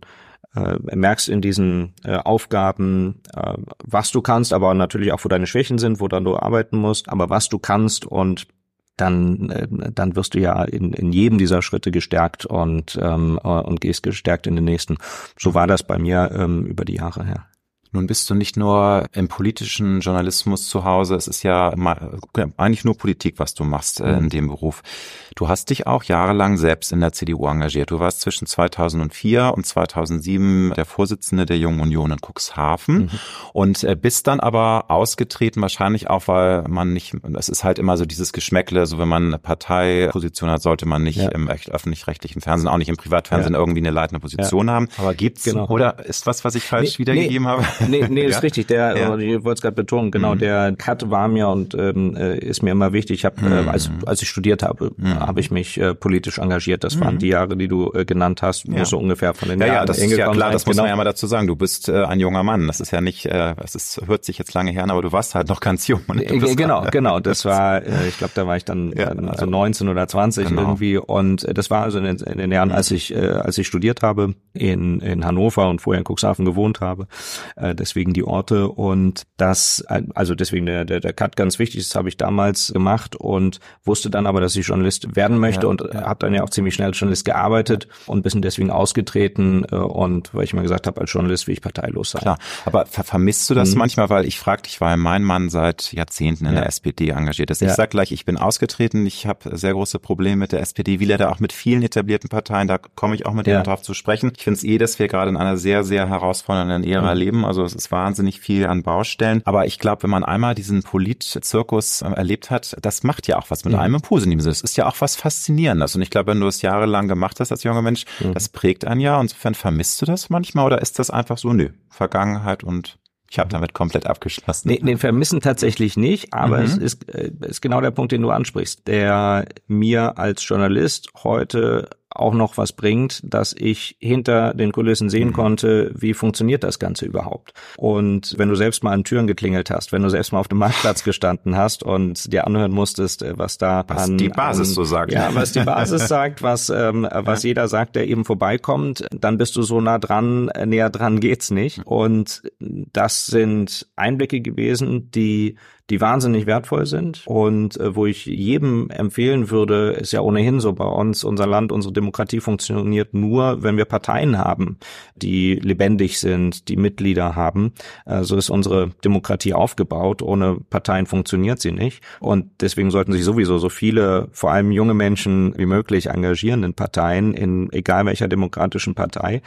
S1: in diesen Aufgaben, was du kannst, aber natürlich auch, wo deine Schwächen sind, wo dann du arbeiten musst, aber was du kannst und dann wirst du ja in jedem dieser Schritte gestärkt und gehst gestärkt in den nächsten. So war das bei mir über die Jahre her.
S2: Nun bist du nicht nur im politischen Journalismus zu Hause, es ist ja eigentlich nur Politik, was du machst in dem Beruf. Du hast dich auch jahrelang selbst in der CDU engagiert. Du warst zwischen 2004 und 2007 der Vorsitzende der Jungen Union in Cuxhaven und bist dann aber ausgetreten, wahrscheinlich auch, weil man nicht, es ist halt immer so dieses Geschmäckle, so wenn man eine Parteiposition hat, sollte man nicht im öffentlich-rechtlichen Fernsehen, auch nicht im Privatfernsehen irgendwie eine leitende Position haben. Aber gibt's, oder ist was ich falsch wiedergegeben habe?
S1: Nee, ist richtig. Ich wollte es gerade betonen, genau, der Cut war mir und ist mir immer wichtig. Ich habe, als ich studiert habe, habe ich mich politisch engagiert. Das waren die Jahre, die du genannt hast, so ungefähr von den Jahren.
S2: Ja, das ist ja klar, das muss man ja mal dazu sagen. Du bist ein junger Mann. Das ist ja nicht, hört sich jetzt lange her an, aber du warst halt noch ganz jung.
S1: Genau. Das war, ich glaube, da war ich dann also 19 oder 20 irgendwie. Und das war also in den Jahren, als ich studiert habe in Hannover und vorher in Cuxhaven gewohnt habe. Deswegen die Orte und deswegen der Cut ganz wichtig, das habe ich damals gemacht und wusste dann aber, dass ich Journalist werden möchte und habe dann ja auch ziemlich schnell als Journalist gearbeitet und bin deswegen ausgetreten und weil ich immer gesagt habe, als Journalist will ich parteilos sein.
S2: Klar, aber vermisst du das manchmal, weil ich frage dich, weil mein Mann seit Jahrzehnten in der SPD engagiert ist. Ich sag gleich, ich bin ausgetreten, ich habe sehr große Probleme mit der SPD, wie leider auch mit vielen etablierten Parteien, da komme ich auch mit denen drauf zu sprechen. Ich finde es dass wir gerade in einer sehr, sehr herausfordernden Ära leben, also es ist wahnsinnig viel an Baustellen. Aber ich glaube, wenn man einmal diesen Polit-Zirkus erlebt hat, das macht ja auch was mit einem im positiven Sinne. Es ist ja auch was Faszinierendes. Und ich glaube, wenn du es jahrelang gemacht hast als junger Mensch, das prägt einen ja. Insofern vermisst du das manchmal oder ist das einfach so, Vergangenheit und ich habe damit komplett abgeschlossen?
S1: Nee, vermissen tatsächlich nicht, aber es ist genau der Punkt, den du ansprichst, der mir als Journalist heute auch noch was bringt, dass ich hinter den Kulissen sehen konnte, wie funktioniert das Ganze überhaupt. Und wenn du selbst mal an Türen geklingelt hast, wenn du selbst mal auf dem Marktplatz gestanden hast und dir anhören musstest, was
S2: die Basis so sagt.
S1: Ja, was die Basis sagt, was jeder sagt, der eben vorbeikommt, dann bist du so näher dran geht's nicht. Und das sind Einblicke gewesen, die wahnsinnig wertvoll sind und wo ich jedem empfehlen würde, ist ja ohnehin so bei uns, unser Land, unsere Demokratie funktioniert nur, wenn wir Parteien haben, die lebendig sind, die Mitglieder haben. So ist unsere Demokratie aufgebaut. Ohne Parteien funktioniert sie nicht. Und deswegen sollten sich sowieso so viele, vor allem junge Menschen wie möglich engagieren in Parteien, in egal welcher demokratischen Partei.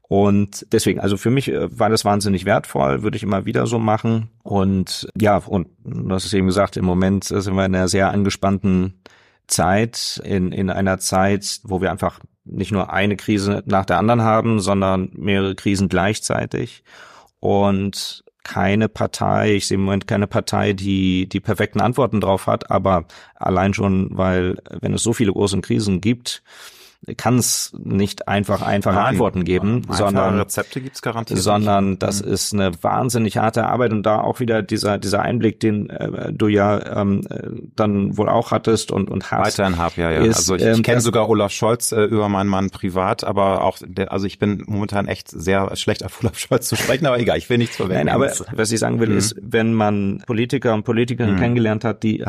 S1: Und deswegen, also für mich war das wahnsinnig wertvoll, würde ich immer wieder so machen. Und und du hast es eben gesagt, im Moment sind wir in einer sehr angespannten Zeit, in einer Zeit, wo wir einfach nicht nur eine Krise nach der anderen haben, sondern mehrere Krisen gleichzeitig. Und keine Partei, ich sehe im Moment keine Partei, die perfekten Antworten drauf hat, aber allein schon, weil wenn es so viele große Krisen gibt, kann es nicht einfache Antworten geben, sondern
S2: Rezepte gibt's garantiert,
S1: sondern das ist eine wahnsinnig harte Arbeit und da auch wieder dieser Einblick, den du ja dann wohl auch hattest und hast.
S2: Weiterhin habe, ja. Also ich kenne sogar Olaf Scholz über meinen Mann privat, aber auch also ich bin momentan echt sehr schlecht auf Olaf Scholz zu sprechen, aber egal, ich will nichts verwenden.
S1: Nein, aber was ich sagen will, ist, wenn man Politiker und Politikerinnen kennengelernt hat, die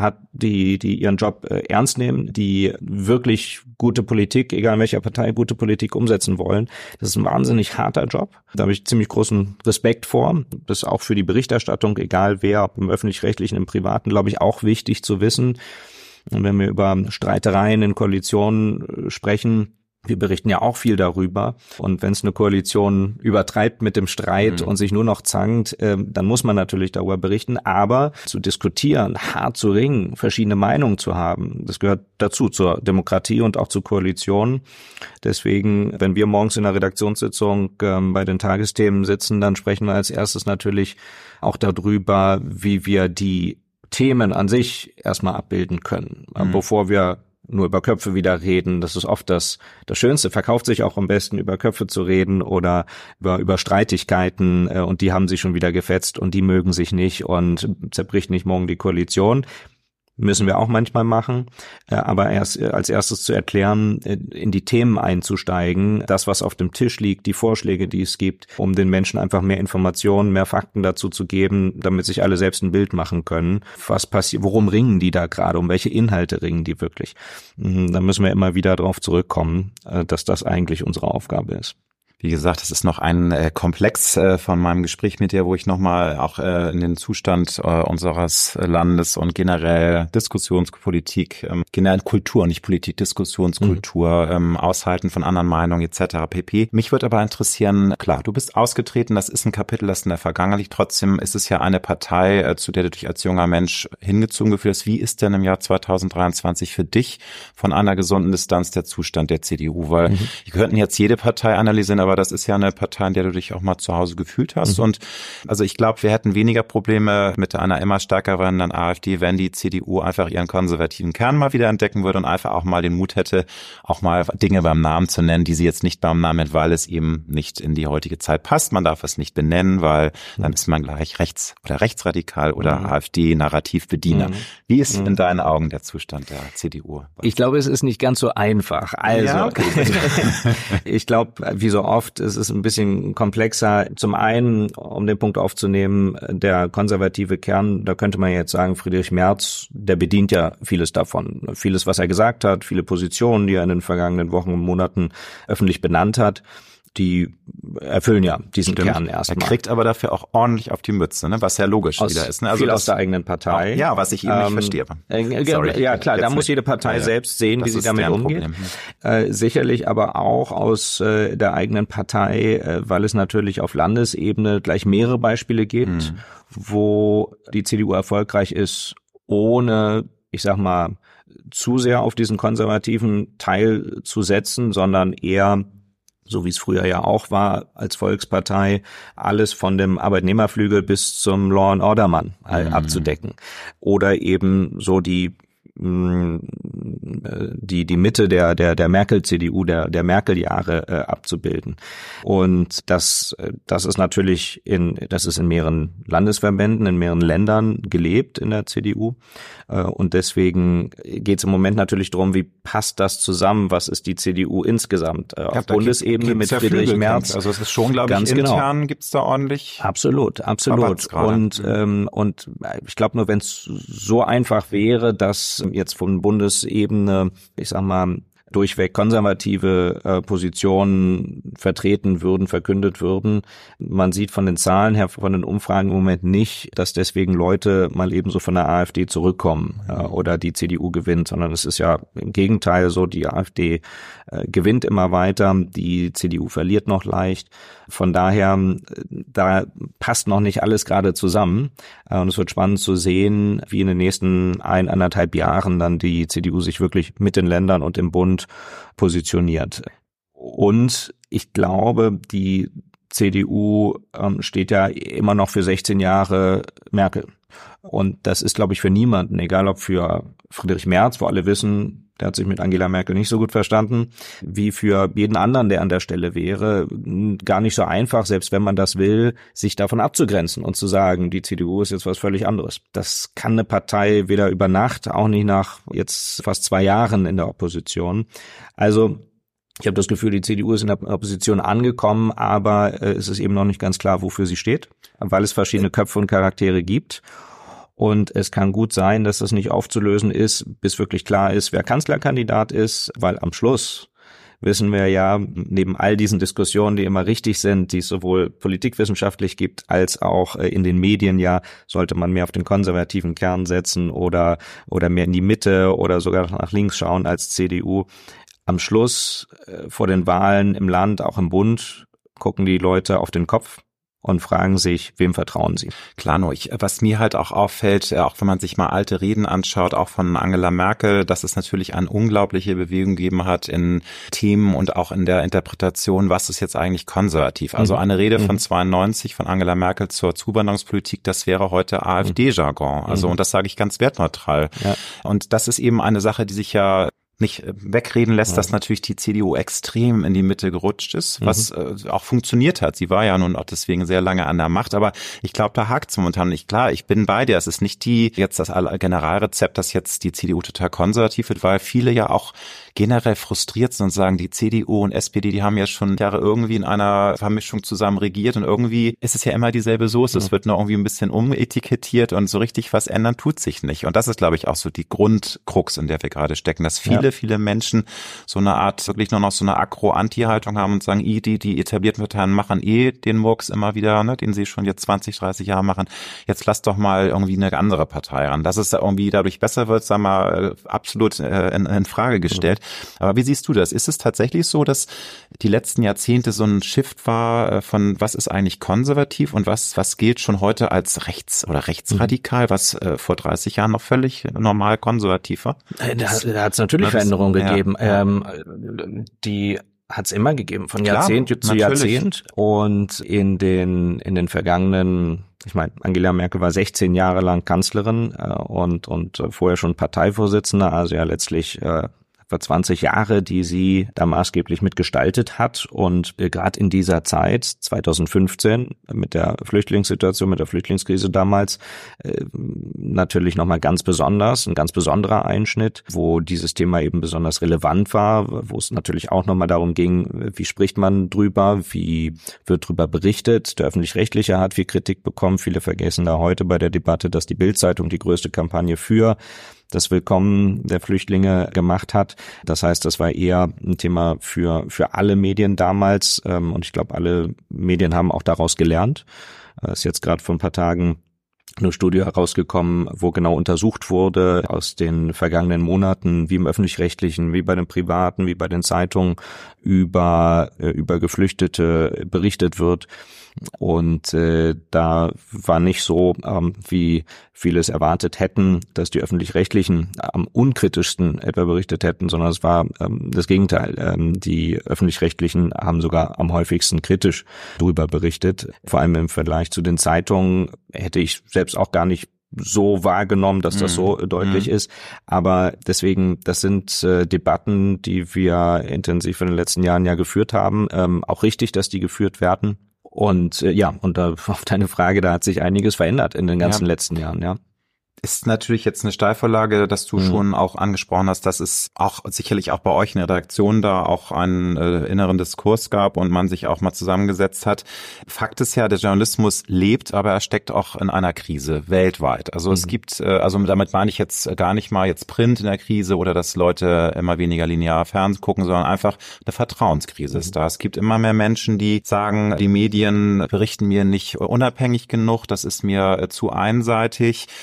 S1: ihren Job ernst nehmen, die wirklich gute Politik, egal in welcher Partei, gute Politik umsetzen wollen. Das ist ein wahnsinnig harter Job. Da habe ich ziemlich großen Respekt vor. Das ist auch für die Berichterstattung, egal wer, ob im Öffentlich-Rechtlichen, im Privaten, glaube ich, auch wichtig zu wissen. Und wenn wir über Streitereien in Koalitionen sprechen, wir berichten ja auch viel darüber. Und wenn es eine Koalition übertreibt mit dem Streit und sich nur noch zankt, dann muss man natürlich darüber berichten. Aber zu diskutieren, hart zu ringen, verschiedene Meinungen zu haben, das gehört dazu, zur Demokratie und auch zu Koalitionen. Deswegen, wenn wir morgens in der Redaktionssitzung bei den Tagesthemen sitzen, dann sprechen wir als erstes natürlich auch darüber, wie wir die Themen an sich erstmal abbilden können, bevor wir nur über Köpfe wieder reden. Das ist oft das Schönste. Verkauft sich auch am besten, über Köpfe zu reden oder über Streitigkeiten und die haben sich schon wieder gefetzt und die mögen sich nicht und zerbricht nicht morgen die Koalition. Müssen wir auch manchmal machen, aber erst als erstes zu erklären, in die Themen einzusteigen, das, was auf dem Tisch liegt, die Vorschläge, die es gibt, um den Menschen einfach mehr Informationen, mehr Fakten dazu zu geben, damit sich alle selbst ein Bild machen können. Was passiert, worum ringen die da gerade, um welche Inhalte ringen die wirklich? Da müssen wir immer wieder darauf zurückkommen, dass das eigentlich unsere Aufgabe ist.
S2: Wie gesagt, das ist noch ein Komplex von meinem Gespräch mit dir, wo ich nochmal auch in den Zustand unseres Landes und generell Diskussionspolitik, generell Kultur, nicht Politik, Diskussionskultur, Aushalten von anderen Meinungen etc. pp. Mich würde aber interessieren, klar, du bist ausgetreten, das ist ein Kapitel, das in der Vergangenheit liegt. Trotzdem ist es ja eine Partei, zu der du dich als junger Mensch hingezogen gefühlt hast. Wie ist denn im Jahr 2023 für dich von einer gesunden Distanz der Zustand der CDU? Weil wir könnten jetzt jede Partei analysieren, aber das ist ja eine Partei, in der du dich auch mal zu Hause gefühlt hast. Und also ich glaube, wir hätten weniger Probleme mit einer immer stärker werdenden AfD, wenn die CDU einfach ihren konservativen Kern mal wieder entdecken würde und einfach auch mal den Mut hätte, auch mal Dinge beim Namen zu nennen, die sie jetzt nicht beim Namen nennt, weil es eben nicht in die heutige Zeit passt. Man darf es nicht benennen, weil dann ist man gleich rechts oder rechtsradikal oder AfD-Narrativbediener. Wie ist in deinen Augen der Zustand der CDU?
S1: Ich glaube, es ist nicht ganz so einfach. Also,
S2: ja, okay.
S1: Ich glaube, wie so oft, es ist ein bisschen komplexer. Zum einen, um den Punkt aufzunehmen, der konservative Kern, da könnte man jetzt sagen, Friedrich Merz, der bedient ja vieles davon. Vieles, was er gesagt hat, viele Positionen, die er in den vergangenen Wochen und Monaten öffentlich benannt hat, die erfüllen ja diesen Kern erstmal.
S2: Er kriegt aber dafür auch ordentlich auf die Mütze, ne? Was ja logisch wieder ist. Ne?
S1: Also viel aus der eigenen Partei.
S2: Auch, ja, was ich eben nicht verstehe. Sorry.
S1: Ja, klar, da muss jede Partei selbst sehen, wie sie damit umgeht. Sicherlich aber auch aus der eigenen Partei, weil es natürlich auf Landesebene gleich mehrere Beispiele gibt, wo die CDU erfolgreich ist, ohne, ich sag mal, zu sehr auf diesen konservativen Teil zu setzen, sondern eher, so wie es früher ja auch war, als Volkspartei, alles von dem Arbeitnehmerflügel bis zum Law-and-Order-Mann abzudecken. Oder eben so die Mitte der Merkel-CDU, der Merkel-Jahre abzubilden. Und das ist natürlich das ist in mehreren Landesverbänden, in mehreren Ländern gelebt in der CDU. Und deswegen geht es im Moment natürlich darum, wie passt das zusammen? Was ist die CDU insgesamt auf Bundesebene mit Friedrich Merz?
S2: Also es ist schon, glaube ich, intern gibt's da ordentlich.
S1: Absolut. Und ich glaube nur, wenn es so einfach wäre, dass jetzt von Bundesebene, ich sag mal, durchweg konservative Positionen vertreten würden, verkündet würden. Man sieht von den Zahlen her, von den Umfragen im Moment nicht, dass deswegen Leute mal ebenso von der AfD zurückkommen oder die CDU gewinnt, sondern es ist ja im Gegenteil so, die AfD gewinnt immer weiter, die CDU verliert noch leicht. Von daher, da passt noch nicht alles gerade zusammen. Und es wird spannend zu sehen, wie in den nächsten 1,5 Jahren dann die CDU sich wirklich mit den Ländern und im Bund positioniert. Und ich glaube, die CDU steht ja immer noch für 16 Jahre Merkel. Und das ist, glaube ich, für niemanden, egal ob für Friedrich Merz, wo alle wissen, der hat sich mit Angela Merkel nicht so gut verstanden, wie für jeden anderen, der an der Stelle wäre, gar nicht so einfach, selbst wenn man das will, sich davon abzugrenzen und zu sagen, die CDU ist jetzt was völlig anderes. Das kann eine Partei weder über Nacht, auch nicht nach jetzt fast 2 Jahren in der Opposition. Also ich habe das Gefühl, die CDU ist in der Opposition angekommen, aber es ist eben noch nicht ganz klar, wofür sie steht, weil es verschiedene Köpfe und Charaktere gibt. Und es kann gut sein, dass das nicht aufzulösen ist, bis wirklich klar ist, wer Kanzlerkandidat ist, weil am Schluss wissen wir ja, neben all diesen Diskussionen, die immer richtig sind, die es sowohl politikwissenschaftlich gibt, als auch in den Medien, ja, sollte man mehr auf den konservativen Kern setzen oder mehr in die Mitte oder sogar nach links schauen als CDU. Am Schluss vor den Wahlen im Land, auch im Bund, gucken die Leute auf den Kopf und fragen sich, wem vertrauen sie?
S2: Klar, nur was mir halt auch auffällt, auch wenn man sich mal alte Reden anschaut, auch von Angela Merkel, dass es natürlich eine unglaubliche Bewegung gegeben hat in Themen und auch in der Interpretation, was ist jetzt eigentlich konservativ. Also eine Rede von 92 von Angela Merkel zur Zuwanderungspolitik, das wäre heute AfD-Jargon. Also und das sage ich ganz wertneutral. Ja. Und das ist eben eine Sache, die sich ja nicht wegreden lässt, dass natürlich die CDU extrem in die Mitte gerutscht ist, was auch funktioniert hat. Sie war ja nun auch deswegen sehr lange an der Macht, aber ich glaube, da hakt es momentan nicht. Klar, ich bin bei dir. Es ist nicht jetzt das Generalrezept, dass jetzt die CDU total konservativ wird, weil viele ja auch generell frustriert sind und sagen, die CDU und SPD, die haben ja schon Jahre irgendwie in einer Vermischung zusammen regiert und irgendwie ist es ja immer dieselbe Soße. Es wird nur irgendwie ein bisschen umetikettiert und so richtig was ändern tut sich nicht. Und das ist, glaube ich, auch so die Grundkrux, in der wir gerade stecken, dass viele Menschen so eine Art, wirklich nur noch so eine Agro-Anti-Haltung haben und sagen, die etablierten Parteien machen den Murks immer wieder, ne, den sie schon jetzt 20, 30 Jahre machen. Jetzt lasst doch mal irgendwie eine andere Partei ran. Dass es irgendwie dadurch besser wird, sagen wir mal, absolut in Frage gestellt. Aber wie siehst du das? Ist es tatsächlich so, dass die letzten Jahrzehnte so ein Shift war von was ist eigentlich konservativ und was gilt schon heute als rechts oder rechtsradikal, was vor 30 Jahren noch völlig normal konservativ war?
S1: Da hat es natürlich Veränderungen gegeben. Ja. Die hat es immer gegeben, von Jahrzehnt zu Jahrzehnt. Und in den vergangenen, ich meine, Angela Merkel war 16 Jahre lang Kanzlerin und vorher schon Parteivorsitzende, also ja letztlich etwa 20 Jahre, die sie da maßgeblich mitgestaltet hat. Und gerade in dieser Zeit, 2015, mit der Flüchtlingssituation, mit der Flüchtlingskrise damals, natürlich nochmal ganz besonders, ein ganz besonderer Einschnitt, wo dieses Thema eben besonders relevant war, wo es natürlich auch nochmal darum ging, wie spricht man drüber, wie wird drüber berichtet. Der Öffentlich-Rechtliche hat viel Kritik bekommen. Viele vergessen da heute bei der Debatte, dass die Bild-Zeitung die größte Kampagne für das Willkommen der Flüchtlinge gemacht hat. Das heißt, das war eher ein Thema für alle Medien damals. Und ich glaube, alle Medien haben auch daraus gelernt. Ist jetzt gerade vor ein paar Tagen eine Studie herausgekommen, wo genau untersucht wurde aus den vergangenen Monaten, wie im Öffentlich-Rechtlichen, wie bei den Privaten, wie bei den Zeitungen über Geflüchtete berichtet wird. Und da war nicht so, wie viele es erwartet hätten, dass die Öffentlich-Rechtlichen am unkritischsten etwa berichtet hätten, sondern es war das Gegenteil. Die Öffentlich-Rechtlichen haben sogar am häufigsten kritisch darüber berichtet. Vor allem im Vergleich zu den Zeitungen hätte ich selbst auch gar nicht so wahrgenommen, dass das so deutlich ist. Aber deswegen, das sind Debatten, die wir intensiv in den letzten Jahren ja geführt haben. Auch richtig, dass die geführt werden. Und auf deine Frage, da hat sich einiges verändert in den ganzen letzten Jahren, ja.
S2: Ist natürlich jetzt eine Steilvorlage, dass du schon auch angesprochen hast, dass es auch sicherlich auch bei euch in der Redaktion da auch einen inneren Diskurs gab und man sich auch mal zusammengesetzt hat. Fakt ist ja, der Journalismus lebt, aber er steckt auch in einer Krise weltweit. Also es gibt, also damit meine ich jetzt gar nicht mal jetzt Print in der Krise oder dass Leute immer weniger linear Fernsehen gucken, sondern einfach eine Vertrauenskrise ist da. Es gibt immer mehr Menschen, die sagen, die Medien berichten mir nicht unabhängig genug, das ist mir zu einseitig. Vor allem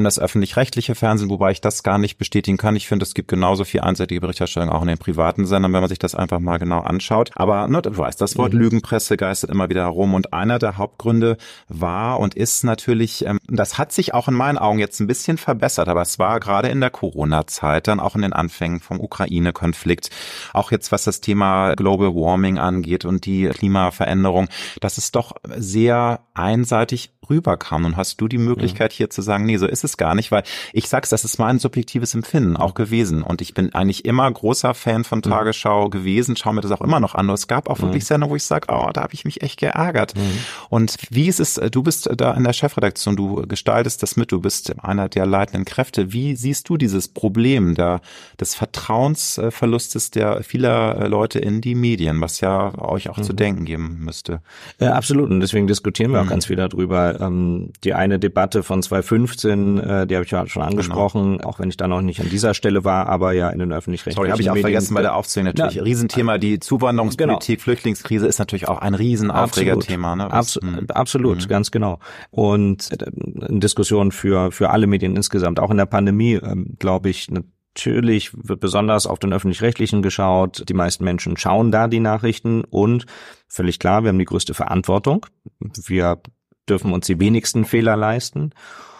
S2: das öffentlich-rechtliche Fernsehen, wobei ich das gar nicht bestätigen kann. Ich finde, es gibt genauso viel einseitige Berichterstattung auch in den privaten Sendern, wenn man sich das einfach mal genau anschaut. Aber du weißt, das Wort Lügenpresse geistert immer wieder herum und einer der Hauptgründe war und ist natürlich, das hat sich auch in meinen Augen jetzt ein bisschen verbessert, aber es war gerade in der Corona-Zeit, dann auch in den Anfängen vom Ukraine-Konflikt, auch jetzt was das Thema Global Warming angeht und die Klimaveränderung, dass es doch sehr einseitig rüberkam. Und hast du die Möglichkeit hier zu sagen, nee, so ist es gar nicht, weil ich sag's, das ist mein subjektives Empfinden auch gewesen und ich bin eigentlich immer großer Fan von Tagesschau gewesen, schaue mir das auch immer noch an, und es gab auch wirklich Sendungen, wo ich sage, da habe ich mich echt geärgert. Und wie ist es, du bist da in der Chefredaktion, du gestaltest das mit, du bist einer der leitenden Kräfte. Wie siehst du dieses Problem des Vertrauensverlustes der vieler Leute in die Medien, was ja euch auch zu denken geben müsste?
S1: Ja, absolut. Und deswegen diskutieren wir auch ganz viel darüber. Die eine Debatte von 2015, die habe ich ja schon angesprochen, auch wenn ich da noch nicht an dieser Stelle war, aber ja in den öffentlich-rechtlichen
S2: Sorry, habe ich auch
S1: Medien
S2: vergessen bei der Aufzählung natürlich. Ja, Riesenthema, die Zuwanderungspolitik, Flüchtlingskrise ist natürlich auch ein Riesenaufregerthema. Ne?
S1: Absolut, ganz genau. Und Diskussion für alle Medien insgesamt, auch in der Pandemie, glaube ich, natürlich wird besonders auf den Öffentlich-Rechtlichen geschaut. Die meisten Menschen schauen da die Nachrichten und völlig klar, wir haben die größte Verantwortung. Wir dürfen uns die wenigsten Fehler leisten.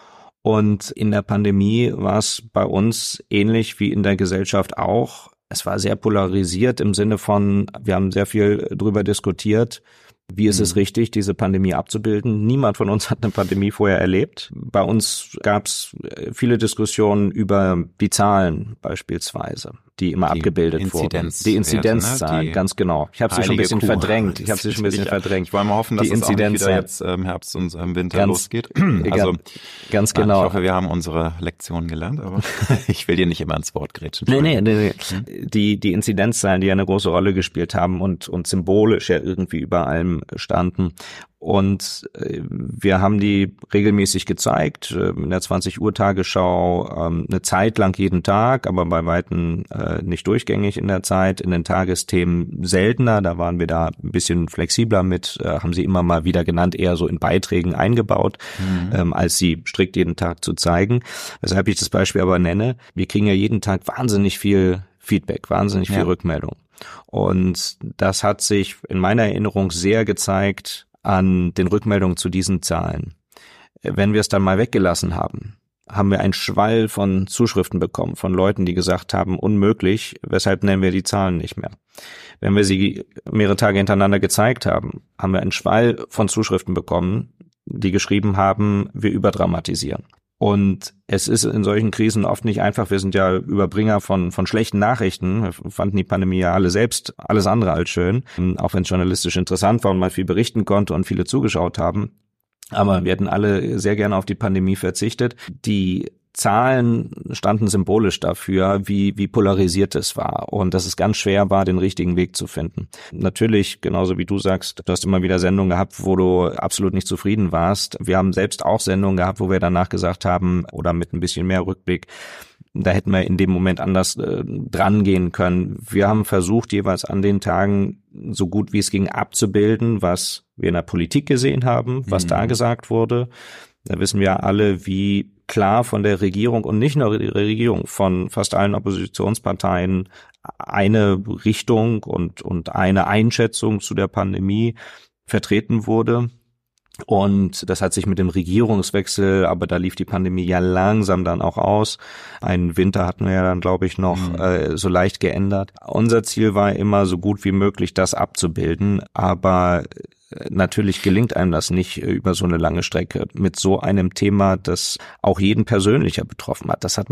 S1: Und in der Pandemie war es bei uns ähnlich wie in der Gesellschaft auch. Es war sehr polarisiert im Sinne von, wir haben sehr viel darüber diskutiert, wie ist es richtig, diese Pandemie abzubilden? Niemand von uns hat eine Pandemie vorher erlebt. Bei uns gab es viele Diskussionen über die Zahlen beispielsweise, die immer abgebildet wurden. Die Inzidenzzahlen, ne? Ganz genau. Ich habe sie schon ein bisschen verdrängt. Ich
S2: wollte mal hoffen, dass es auch nicht wieder jetzt im Herbst und im Winter losgeht.
S1: Also ganz genau.
S2: Ich hoffe, wir haben unsere Lektion gelernt, aber ich will dir nicht immer ins Wort grätschen.
S1: Nee. Die Inzidenzzahlen, die ja eine große Rolle gespielt haben und symbolisch ja irgendwie über allem standen. Und wir haben die regelmäßig gezeigt, in der 20 Uhr Tagesschau eine Zeit lang jeden Tag, aber bei Weitem nicht durchgängig in der Zeit, in den Tagesthemen seltener, da waren wir da ein bisschen flexibler mit, haben sie immer mal wieder genannt, eher so in Beiträgen eingebaut, als sie strikt jeden Tag zu zeigen. Weshalb ich das Beispiel aber nenne, wir kriegen ja jeden Tag wahnsinnig viel Feedback, wahnsinnig viel Rückmeldung. Und das hat sich in meiner Erinnerung sehr gezeigt an den Rückmeldungen zu diesen Zahlen. Wenn wir es dann mal weggelassen haben, haben wir einen Schwall von Zuschriften bekommen, von Leuten, die gesagt haben, unmöglich, weshalb nennen wir die Zahlen nicht mehr. Wenn wir sie mehrere Tage hintereinander gezeigt haben, haben wir einen Schwall von Zuschriften bekommen, die geschrieben haben, wir überdramatisieren. Und es ist in solchen Krisen oft nicht einfach. Wir sind ja Überbringer von schlechten Nachrichten. Wir fanden die Pandemie ja alle selbst alles andere als schön, auch wenn es journalistisch interessant war und man viel berichten konnte und viele zugeschaut haben. Aber wir hätten alle sehr gerne auf die Pandemie verzichtet. Die Zahlen standen symbolisch dafür, wie polarisiert es war und dass es ganz schwer war, den richtigen Weg zu finden. Natürlich, genauso wie du sagst, du hast immer wieder Sendungen gehabt, wo du absolut nicht zufrieden warst. Wir haben selbst auch Sendungen gehabt, wo wir danach gesagt haben, oder mit ein bisschen mehr Rückblick, da hätten wir in dem Moment anders dran gehen können. Wir haben versucht, jeweils an den Tagen so gut wie es ging abzubilden, was wir in der Politik gesehen haben, was da gesagt wurde. Da wissen wir alle, wie klar von der Regierung und nicht nur die Regierung, von fast allen Oppositionsparteien eine Richtung und eine Einschätzung zu der Pandemie vertreten wurde. Und das hat sich mit dem Regierungswechsel, aber da lief die Pandemie ja langsam dann auch aus. Einen Winter hatten wir ja dann, glaube ich, noch so leicht geändert. Unser Ziel war immer, so gut wie möglich das abzubilden, aber natürlich gelingt einem das nicht über so eine lange Strecke mit so einem Thema, das auch jeden persönlicher betroffen hat. Es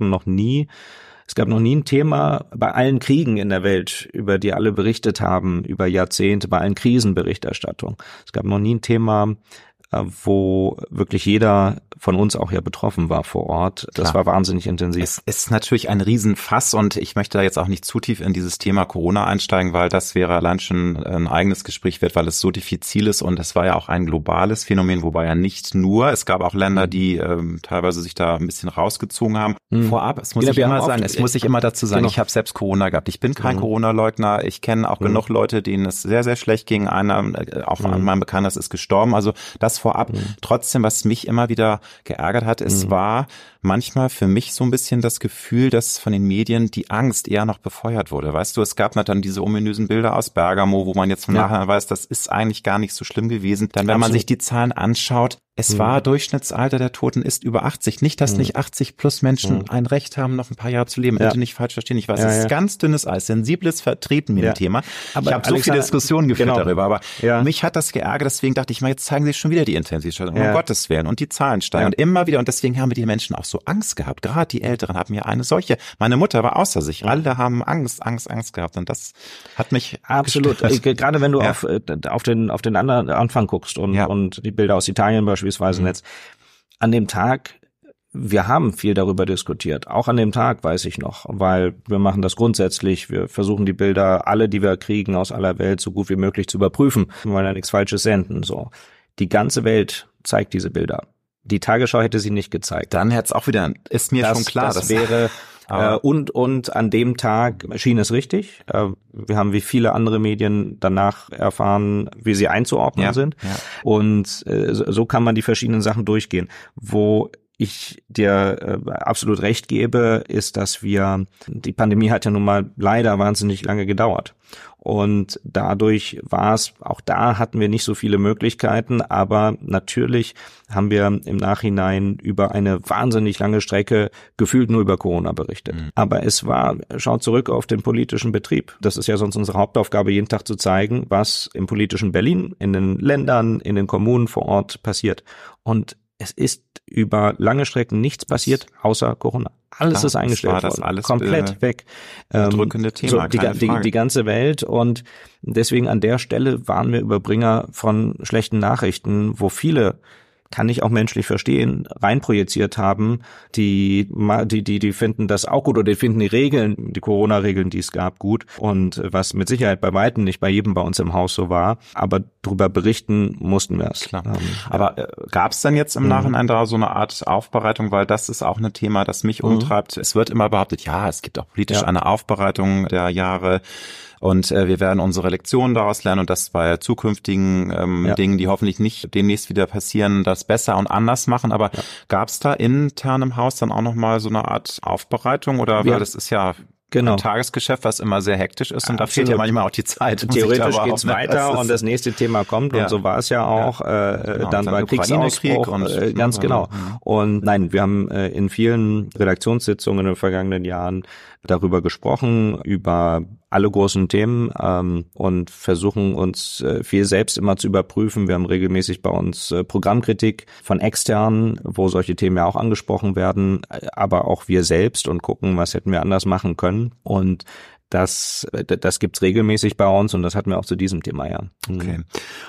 S1: gab noch nie ein Thema bei allen Kriegen in der Welt, über die alle berichtet haben, über Jahrzehnte, bei allen Krisenberichterstattungen. Es gab noch nie ein Thema, wo wirklich jeder von uns auch ja betroffen war vor Ort. Das war wahnsinnig intensiv.
S2: Es ist natürlich ein Riesenfass und ich möchte da jetzt auch nicht zu tief in dieses Thema Corona einsteigen, weil das wäre allein schon ein eigenes Gespräch wert, weil es so diffizil ist und es war ja auch ein globales Phänomen, wobei ja nicht nur, es gab auch Länder, die teilweise sich da ein bisschen rausgezogen haben. Vorab, es muss ich immer dazu sagen, ich habe selbst Corona gehabt. Ich bin kein Corona-Leugner. Ich kenne auch genug Leute, denen es sehr, sehr schlecht ging. Einer, auch an meinem Bekannten, ist gestorben. Also das das vorab. Trotzdem, was mich immer wieder geärgert hat, es war manchmal für mich so ein bisschen das Gefühl, dass von den Medien die Angst eher noch befeuert wurde. Weißt du, es gab dann diese ominösen Bilder aus Bergamo, wo man jetzt nachher weiß, das ist eigentlich gar nicht so schlimm gewesen. Dann, wenn man sich die Zahlen anschaut, es war Durchschnittsalter der Toten ist über 80. Nicht, dass nicht 80 plus Menschen ein Recht haben, noch ein paar Jahre zu leben. Bitte nicht falsch verstehen. Ich weiß, es ist ganz dünnes Eis, sensibles Vertreten mit dem Thema. Aber ich habe so viele Diskussionen geführt darüber. Aber mich hat das geärgert. Deswegen dachte ich mal, jetzt zeigen sie schon wieder die Intensivsteigerung. Um Gottes Willen. Und die Zahlen steigen. Und immer wieder. Und deswegen haben wir die Menschen auch so Angst gehabt. Gerade die Älteren haben ja eine solche. Meine Mutter war außer sich. Alle haben Angst gehabt. Und das hat mich
S1: absolut. Gerade wenn du auf den anderen Anfang guckst und die Bilder aus Italien beispielsweise jetzt. An dem Tag, wir haben viel darüber diskutiert. Auch an dem Tag weiß ich noch, weil wir machen das grundsätzlich. Wir versuchen die Bilder, alle, die wir kriegen aus aller Welt, so gut wie möglich zu überprüfen. Wir wollen ja nichts Falsches senden. So, die ganze Welt zeigt diese Bilder. Die Tagesschau hätte sie nicht gezeigt.
S2: Dann hätte es auch wieder, ist mir schon klar,
S1: das wäre und an dem Tag schien es richtig. Wir haben wie viele andere Medien danach erfahren, wie sie einzuordnen sind. Ja. Und so kann man die verschiedenen Sachen durchgehen. Wo ich dir absolut recht gebe, ist, dass die Pandemie hat ja nun mal leider wahnsinnig lange gedauert. Und dadurch auch da hatten wir nicht so viele Möglichkeiten, aber natürlich haben wir im Nachhinein über eine wahnsinnig lange Strecke gefühlt nur über Corona berichtet. Aber schaut zurück auf den politischen Betrieb. Das ist ja sonst unsere Hauptaufgabe, jeden Tag zu zeigen, was im politischen Berlin, in den Ländern, in den Kommunen vor Ort passiert. Und es ist über lange Strecken nichts passiert, außer Corona. Alles ist eingestellt worden. Alles komplett weg.
S2: Drückende Thema,
S1: so, die ganze Welt. Und deswegen an der Stelle waren wir Überbringer von schlechten Nachrichten, wo viele, kann ich auch menschlich verstehen, reinprojiziert haben, die finden das auch gut oder die finden die Corona-Regeln, die es gab, gut. Und was mit Sicherheit bei weitem nicht bei jedem bei uns im Haus so war, aber darüber berichten mussten wir es.
S2: Klar. Aber gab es dann jetzt im Nachhinein da so eine Art Aufbereitung, weil das ist auch ein Thema, das mich umtreibt. Es wird immer behauptet, ja, es gibt auch politisch eine Aufbereitung der Jahre. Und wir werden unsere Lektionen daraus lernen und das bei zukünftigen Dingen, die hoffentlich nicht demnächst wieder passieren, das besser und anders machen. Aber gab es da intern im Haus dann auch nochmal so eine Art Aufbereitung? Oder weil das ist ja ein Tagesgeschäft, was immer sehr hektisch ist und da fehlt ja manchmal auch die Zeit.
S1: Theoretisch geht's weiter und das nächste Thema kommt und so war es ja auch. Dann war Kriegsausbruch und ganz genau. Und nein, wir haben in vielen Redaktionssitzungen in den vergangenen Jahren darüber gesprochen, über alle großen Themen und versuchen uns viel selbst immer zu überprüfen. Wir haben regelmäßig bei uns Programmkritik von externen, wo solche Themen ja auch angesprochen werden, aber auch wir selbst und gucken, was hätten wir anders machen können. Und das gibt's regelmäßig bei uns und das hatten wir auch zu diesem Thema, ja.
S2: Okay.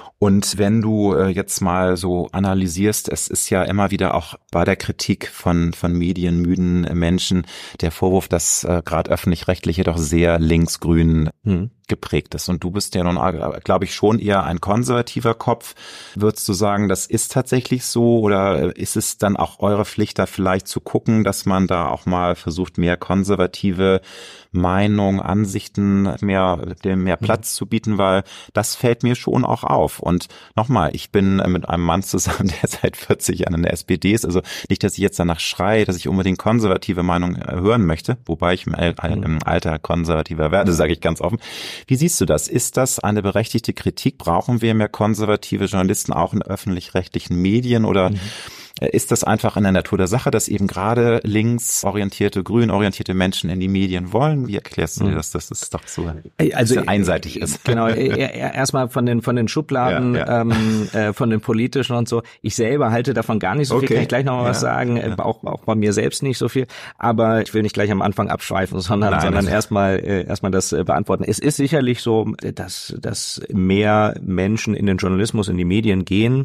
S2: Und wenn du jetzt mal so analysierst, es ist ja immer wieder auch bei der Kritik von medienmüden Menschen der Vorwurf, dass gerade öffentlich-rechtliche doch sehr linksgrün geprägt ist. Und du bist ja nun, glaube ich, schon eher ein konservativer Kopf. Würdest du sagen, das ist tatsächlich so oder ist es dann auch eure Pflicht, da vielleicht zu gucken, dass man da auch mal versucht, mehr konservative Meinungen, Ansichten, dem mehr Platz zu bieten, weil das fällt mir schon auch auf. Und nochmal, ich bin mit einem Mann zusammen, der seit 40 Jahren in der SPD ist. Also nicht, dass ich jetzt danach schreie, dass ich unbedingt konservative Meinungen hören möchte, wobei ich im Alter konservativer werde, sage ich ganz offen. Wie siehst du das? Ist das eine berechtigte Kritik? Brauchen wir mehr konservative Journalisten auch in öffentlich-rechtlichen Medien oder ist das einfach in der Natur der Sache, dass eben gerade linksorientierte, grünorientierte Menschen in die Medien wollen? Wie erklärst du dir das, dass es doch so einseitig ist?
S1: Genau, erstmal von den Schubladen, von den politischen und so. Ich selber halte davon gar nicht so viel, kann ich gleich noch mal was sagen, auch bei mir selbst nicht so viel, aber ich will nicht gleich am Anfang abschweifen, sondern erstmal das beantworten. Es ist sicherlich so, dass mehr Menschen in den Journalismus, in die Medien gehen,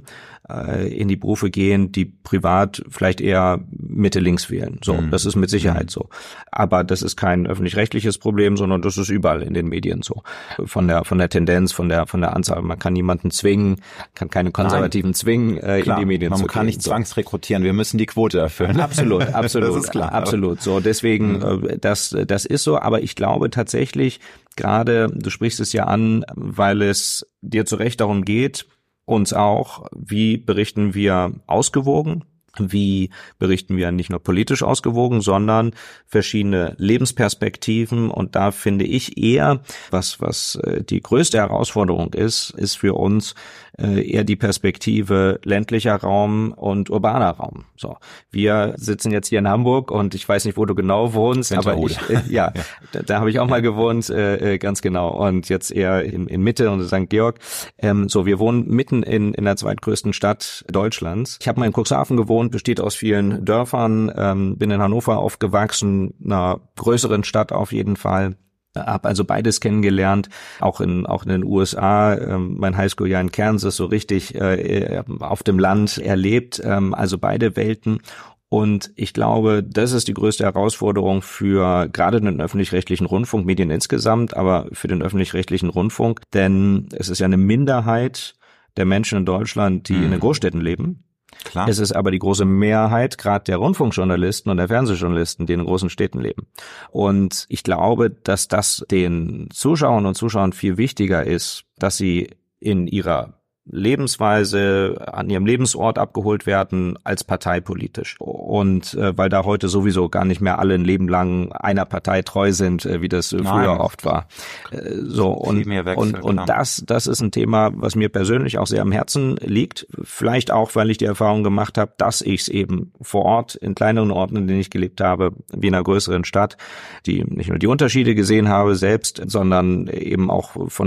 S1: in die Berufe gehen, die privat vielleicht eher Mitte-links wählen. So, das ist mit Sicherheit so. Aber das ist kein öffentlich-rechtliches Problem, sondern das ist überall in den Medien so. Von der Tendenz, von der Anzahl. Man kann niemanden zwingen, kann keine Konservativen zwingen, in die Medien zu gehen.
S2: Man kann nicht zwangsrekrutieren, wir müssen die Quote erfüllen.
S1: Absolut.
S2: Das ist klar.
S1: Absolut. So, deswegen, das ist so. Aber ich glaube tatsächlich, gerade, du sprichst es ja an, weil es dir zu Recht darum geht, uns auch, wie berichten wir ausgewogen? Wie berichten wir nicht nur politisch ausgewogen, sondern verschiedene Lebensperspektiven. Und da finde ich eher, was die größte Herausforderung ist für uns eher die Perspektive ländlicher Raum und urbaner Raum. So, wir sitzen jetzt hier in Hamburg und ich weiß nicht, wo du genau wohnst, aber da habe ich auch mal gewohnt, ganz genau. Und jetzt eher in Mitte und St. Georg. Wir wohnen mitten in der zweitgrößten Stadt Deutschlands. Ich habe mal in Cuxhaven gewohnt, besteht aus vielen Dörfern, bin in Hannover aufgewachsen, einer größeren Stadt auf jeden Fall. Hab also beides kennengelernt, auch in den USA, mein Highschool-Jahr in Kansas so richtig auf dem Land erlebt, also beide Welten. Und ich glaube, das ist die größte Herausforderung für gerade den öffentlich-rechtlichen Rundfunk, Medien insgesamt, aber für den öffentlich-rechtlichen Rundfunk, denn es ist ja eine Minderheit der Menschen in Deutschland, die in den Großstädten leben.
S2: Klar.
S1: Es ist aber die große Mehrheit gerade der Rundfunkjournalisten und der Fernsehjournalisten, die in großen Städten leben. Und ich glaube, dass das den Zuschauern und Zuschauern viel wichtiger ist, dass sie in ihrer Lebensweise an ihrem Lebensort abgeholt werden als parteipolitisch. Und weil da heute sowieso gar nicht mehr alle ein Leben lang einer Partei treu sind, wie das früher oft war. Das ist ein Thema, was mir persönlich auch sehr am Herzen liegt. Vielleicht auch, weil ich die Erfahrung gemacht habe, dass ich es eben vor Ort in kleineren Orten, in denen ich gelebt habe, wie in einer größeren Stadt, die nicht nur die Unterschiede gesehen habe selbst, sondern eben auch von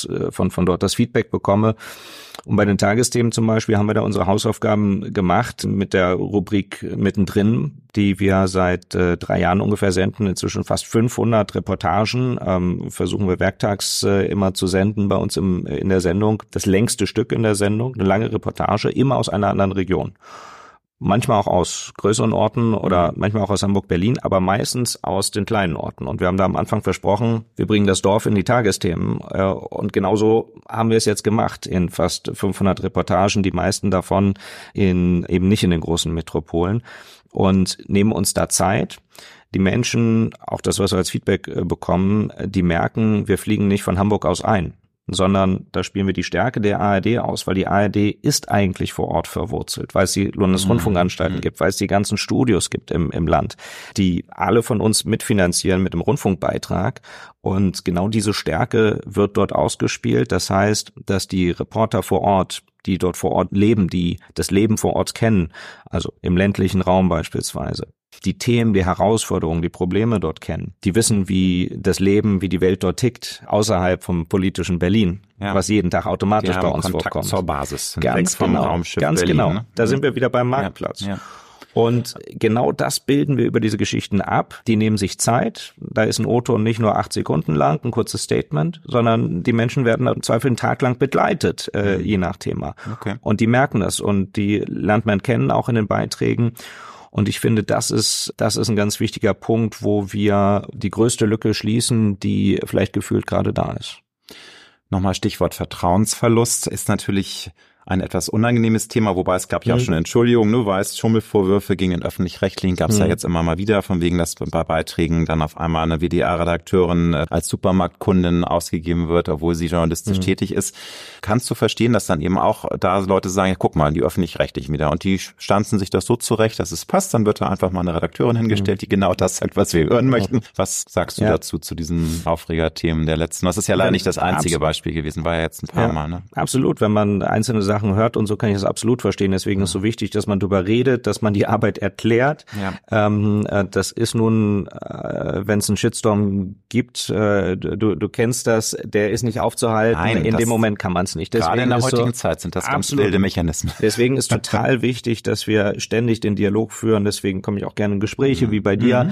S1: dort das Feedback bekomme. Und bei den Tagesthemen zum Beispiel haben wir da unsere Hausaufgaben gemacht mit der Rubrik Mittendrin, die wir seit 3 Jahren ungefähr senden, inzwischen fast 500 Reportagen, versuchen wir werktags immer zu senden bei uns in der Sendung. Das längste Stück in der Sendung, eine lange Reportage, immer aus einer anderen Region. Manchmal auch aus größeren Orten oder manchmal auch aus Hamburg, Berlin, aber meistens aus den kleinen Orten. Und wir haben da am Anfang versprochen, wir bringen das Dorf in die Tagesthemen. Und genauso haben wir es jetzt gemacht in fast 500 Reportagen, die meisten davon eben nicht in den großen Metropolen. Und nehmen uns da Zeit. Die Menschen, auch das, was wir als Feedback bekommen, die merken, wir fliegen nicht von Hamburg aus ein, sondern da spielen wir die Stärke der ARD aus, weil die ARD ist eigentlich vor Ort verwurzelt, weil es die Landesrundfunkanstalten gibt, weil es die ganzen Studios gibt im Land, die alle von uns mitfinanzieren mit dem Rundfunkbeitrag. Und genau diese Stärke wird dort ausgespielt. Das heißt, dass die Reporter vor Ort, die dort vor Ort leben, die das Leben vor Ort kennen, also im ländlichen Raum beispielsweise, die Themen, die Herausforderungen, die Probleme dort kennen, die wissen, wie das Leben, wie die Welt dort tickt, außerhalb vom politischen Berlin, was jeden Tag automatisch bei uns
S2: Kontakt
S1: vorkommt.
S2: Zur Basis.
S1: Ganz genau, Berlin, ne? Da sind wir wieder beim Marktplatz. Ja. Und genau das bilden wir über diese Geschichten ab. Die nehmen sich Zeit. Da ist ein O-Ton nicht nur 8 Sekunden lang, ein kurzes Statement, sondern die Menschen werden im Zweifel einen Tag lang begleitet, je nach Thema. Okay. Und die merken das und die lernt man kennen, auch in den Beiträgen. Und ich finde, das ist ein ganz wichtiger Punkt, wo wir die größte Lücke schließen, die vielleicht gefühlt gerade da ist.
S2: Nochmal Stichwort Vertrauensverlust ist natürlich ein etwas unangenehmes Thema, wobei es gab ja auch schon Entschuldigungen, du weißt, Schummelvorwürfe gegen den Öffentlich-Rechtlichen gab es ja jetzt immer mal wieder, von wegen, dass bei Beiträgen dann auf einmal eine WDR-Redakteurin als Supermarktkundin ausgegeben wird, obwohl sie journalistisch tätig ist. Kannst du verstehen, dass dann eben auch da Leute sagen, ja, guck mal, die Öffentlich-Rechtlichen wieder und die stanzen sich das so zurecht, dass es passt, dann wird da einfach mal eine Redakteurin hingestellt, die genau das sagt, was wir hören möchten. Was sagst du dazu, zu diesen Aufregerthemen der letzten? Das ist ja leider nicht das einzige Beispiel gewesen, war ja jetzt ein paar Mal. Ne?
S1: Absolut, wenn man einzelne Sachen hört und so kann ich das absolut verstehen. Deswegen ist es so wichtig, dass man darüber redet, dass man die Arbeit erklärt. Ja. Das ist nun, wenn es einen Shitstorm gibt, du kennst das, der ist nicht aufzuhalten. Nein, in dem Moment kann man es nicht. Deswegen
S2: gerade in der heutigen Zeit sind das ganz wilde Mechanismen.
S1: Deswegen ist total wichtig, dass wir ständig den Dialog führen. Deswegen komme ich auch gerne in Gespräche wie bei dir,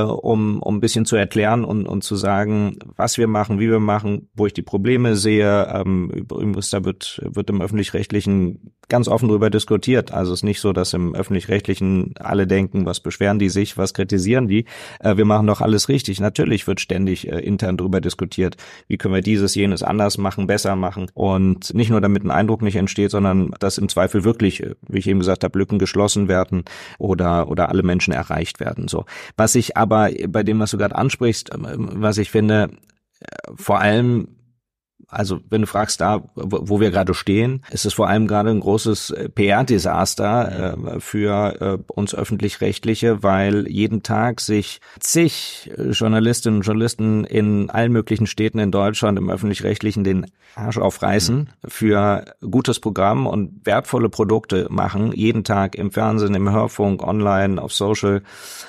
S1: um ein bisschen zu erklären und zu sagen, was wir machen, wie wir machen, wo ich die Probleme sehe. Übrigens, da wird im Öffentlich-Rechtlichen ganz offen darüber diskutiert. Also es ist nicht so, dass im Öffentlich-Rechtlichen alle denken, was beschweren die sich, was kritisieren die. Wir machen doch alles richtig. Natürlich wird ständig intern darüber diskutiert, wie können wir dieses, jenes anders machen, besser machen. Und nicht nur damit ein Eindruck nicht entsteht, sondern dass im Zweifel wirklich, wie ich eben gesagt habe, Lücken geschlossen werden oder alle Menschen erreicht werden. So. Was ich aber bei dem, was du gerade ansprichst, was ich finde, vor allem also wenn du fragst, da, wo wir gerade stehen, ist es vor allem gerade ein großes PR-Desaster für uns Öffentlich-Rechtliche, weil jeden Tag sich zig Journalistinnen und Journalisten in allen möglichen Städten in Deutschland im Öffentlich-Rechtlichen den Arsch aufreißen für gutes Programm und wertvolle Produkte machen, jeden Tag im Fernsehen, im Hörfunk, online, auf Social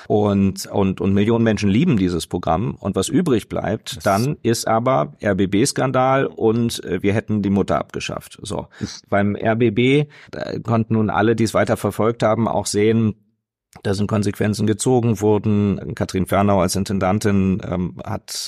S1: und Millionen Menschen lieben dieses Programm und was übrig bleibt, dann ist aber RBB-Skandal und wir hätten die Mutter abgeschafft. So. Beim RBB konnten nun alle, die es weiter verfolgt haben, auch sehen, da sind Konsequenzen gezogen wurden. Katrin Fernau als Intendantin hat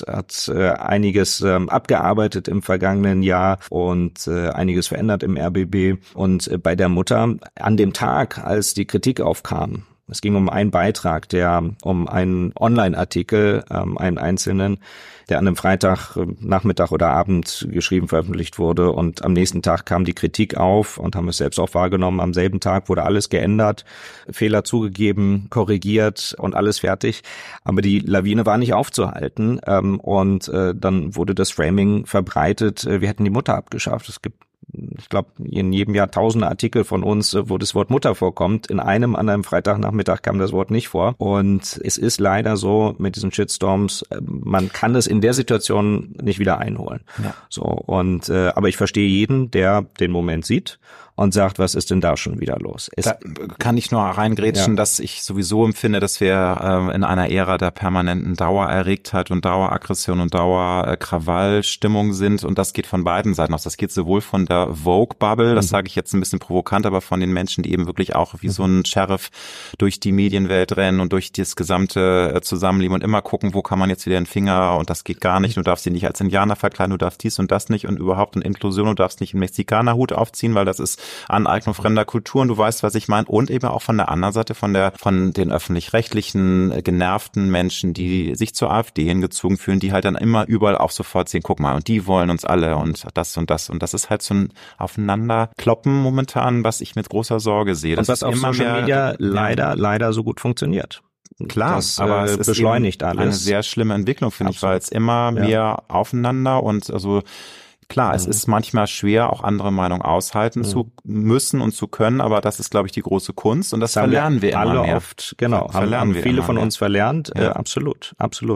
S1: einiges abgearbeitet im vergangenen Jahr und einiges verändert im RBB. Und bei der Mutter, an dem Tag, als die Kritik aufkam, es ging um einen Beitrag, um einen Online-Artikel, einen einzelnen, der an einem Freitagnachmittag oder Abend geschrieben, veröffentlicht wurde. Und am nächsten Tag kam die Kritik auf und haben es selbst auch wahrgenommen. Am selben Tag wurde alles geändert, Fehler zugegeben, korrigiert und alles fertig. Aber die Lawine war nicht aufzuhalten. Und dann wurde das Framing verbreitet, wir hätten die Mutter abgeschafft. Es gibt, ich glaube, in jedem Jahr tausende Artikel von uns, wo das Wort Mutter vorkommt. In einem an einem Freitagnachmittag kam das Wort nicht vor. Und es ist leider so mit diesen Shitstorms, man kann es in der Situation nicht wieder einholen. Ja. So, und aber ich verstehe jeden, der den Moment sieht und sagt, was ist denn da schon wieder los?
S2: Da kann ich nur reingrätschen, dass ich sowieso empfinde, dass wir in einer Ära der permanenten Dauererregtheit und Daueraggression und Dauerkrawallstimmung sind und das geht von beiden Seiten aus. Das geht sowohl von der Vogue-Bubble, das sage ich jetzt ein bisschen provokant, aber von den Menschen, die eben wirklich auch wie so ein Sheriff durch die Medienwelt rennen und durch das gesamte Zusammenleben und immer gucken, wo kann man jetzt wieder den Finger und das geht gar nicht, du darfst sie nicht als Indianer verkleiden, du darfst dies und das nicht und überhaupt eine Inklusion, du darfst nicht einen Mexikanerhut aufziehen, weil das ist Aneignung fremder Kulturen, du weißt, was ich meine, und eben auch von der anderen Seite, von den öffentlich-rechtlichen, genervten Menschen, die sich zur AfD hingezogen fühlen, die halt dann immer überall auch sofort sehen, guck mal, und die wollen uns alle und das und das. Und das ist halt so ein Aufeinanderkloppen momentan, was ich mit großer Sorge sehe.
S1: Das und was auf Social Media leider so gut funktioniert.
S2: Klar, das, aber es beschleunigt alles. Eine sehr schlimme Entwicklung, finde ich, weil es immer mehr aufeinander und also klar, es ist manchmal schwer, auch andere Meinungen aushalten zu müssen und zu können, aber das ist, glaube ich, die große Kunst und das verlernen wir immer mehr.
S1: Oft, genau, haben viele von uns verlernt, absolut.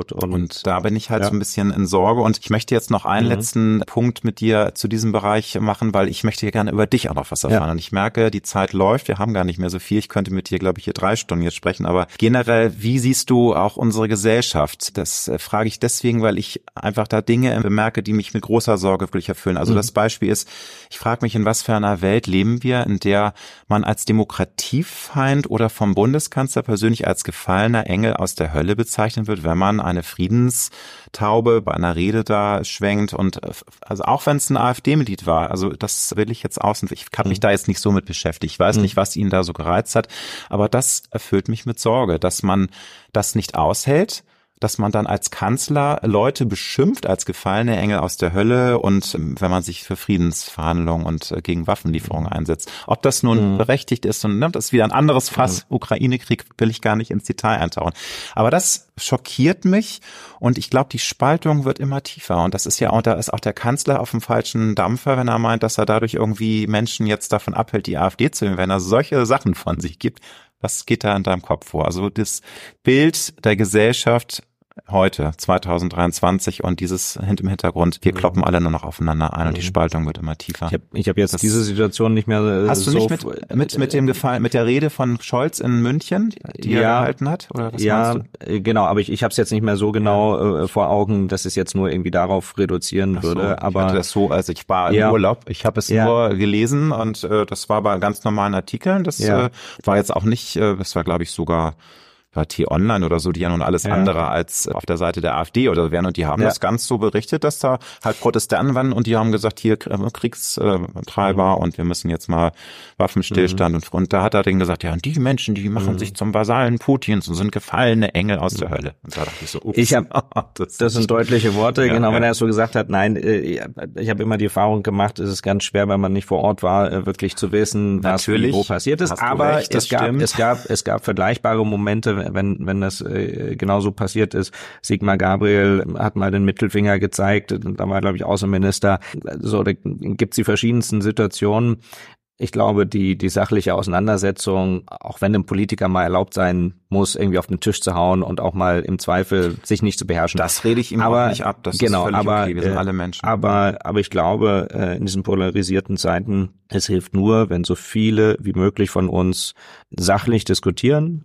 S2: Und da bin ich halt so ein bisschen in Sorge und ich möchte jetzt noch einen letzten Punkt mit dir zu diesem Bereich machen, weil ich möchte hier gerne über dich auch noch was erfahren und ich merke, die Zeit läuft, wir haben gar nicht mehr so viel, ich könnte mit dir, glaube ich, hier 3 Stunden jetzt sprechen, aber generell, wie siehst du auch unsere Gesellschaft? Das frage ich deswegen, weil ich einfach da Dinge bemerke, die mich mit großer Sorge erfüllen. Also das Beispiel ist, ich frage mich, in was für einer Welt leben wir, in der man als Demokratiefeind oder vom Bundeskanzler persönlich als gefallener Engel aus der Hölle bezeichnet wird, wenn man eine Friedenstaube bei einer Rede da schwenkt und also auch wenn es ein AfD-Mitglied war, also das will ich jetzt außen, ich habe mich da jetzt nicht so mit beschäftigt, ich weiß nicht, was ihn da so gereizt hat, aber das erfüllt mich mit Sorge, dass man das nicht aushält, dass man dann als Kanzler Leute beschimpft als gefallene Engel aus der Hölle und wenn man sich für Friedensverhandlungen und gegen Waffenlieferungen einsetzt. Ob das nun berechtigt ist und das ist wieder ein anderes Fass. Ukraine-Krieg will ich gar nicht ins Detail eintauchen. Aber das schockiert mich und ich glaube, die Spaltung wird immer tiefer und das ist ja auch, da ist auch der Kanzler auf dem falschen Dampfer, wenn er meint, dass er dadurch irgendwie Menschen jetzt davon abhält, die AfD zu wählen, wenn er solche Sachen von sich gibt. Was geht da in deinem Kopf vor? Also das Bild der Gesellschaft heute, 2023 und dieses im Hintergrund, wir kloppen alle nur noch aufeinander ein und die Spaltung wird immer tiefer.
S1: Ich hab jetzt diese Situation nicht mehr
S2: Hast du nicht mit der Rede von Scholz in München, die er gehalten hat? Oder was meinst du?
S1: Genau, aber ich habe es jetzt nicht mehr so genau vor Augen, dass es jetzt nur irgendwie darauf reduzieren würde. Aber
S2: ich hatte das so, also ich war im Urlaub, ich habe es nur gelesen und das war bei ganz normalen Artikeln. Das war jetzt auch nicht, das war glaube ich sogar bei T-Online oder so, die ja nun alles andere als auf der Seite der AfD oder wären und die haben das ganz so berichtet, dass da halt Protestanten waren und die haben gesagt, hier Kriegstreiber und wir müssen jetzt mal Waffenstillstand und da hat er denen gesagt, ja und die Menschen, die machen sich zum Vasallen Putins und sind gefallene Engel aus der Hölle. Und da dachte ich so, ups.
S1: Das sind deutliche Worte, genau, wenn er es so gesagt hat, nein, ich habe immer die Erfahrung gemacht, es ist ganz schwer, wenn man nicht vor Ort war, wirklich zu wissen, was wo passiert ist, aber es gab vergleichbare Momente, wenn das genauso passiert ist. Sigmar Gabriel hat mal den Mittelfinger gezeigt, da war, glaube ich, Außenminister. So, da gibt's die verschiedensten Situationen. Ich glaube, die sachliche Auseinandersetzung, auch wenn einem Politiker mal erlaubt sein muss, irgendwie auf den Tisch zu hauen und auch mal im Zweifel sich nicht zu beherrschen.
S2: Das rede ich ihm auch nicht ab. Das ist völlig okay. Wir sind alle Menschen.
S1: Aber ich glaube, in diesen polarisierten Zeiten, es hilft nur, wenn so viele wie möglich von uns sachlich diskutieren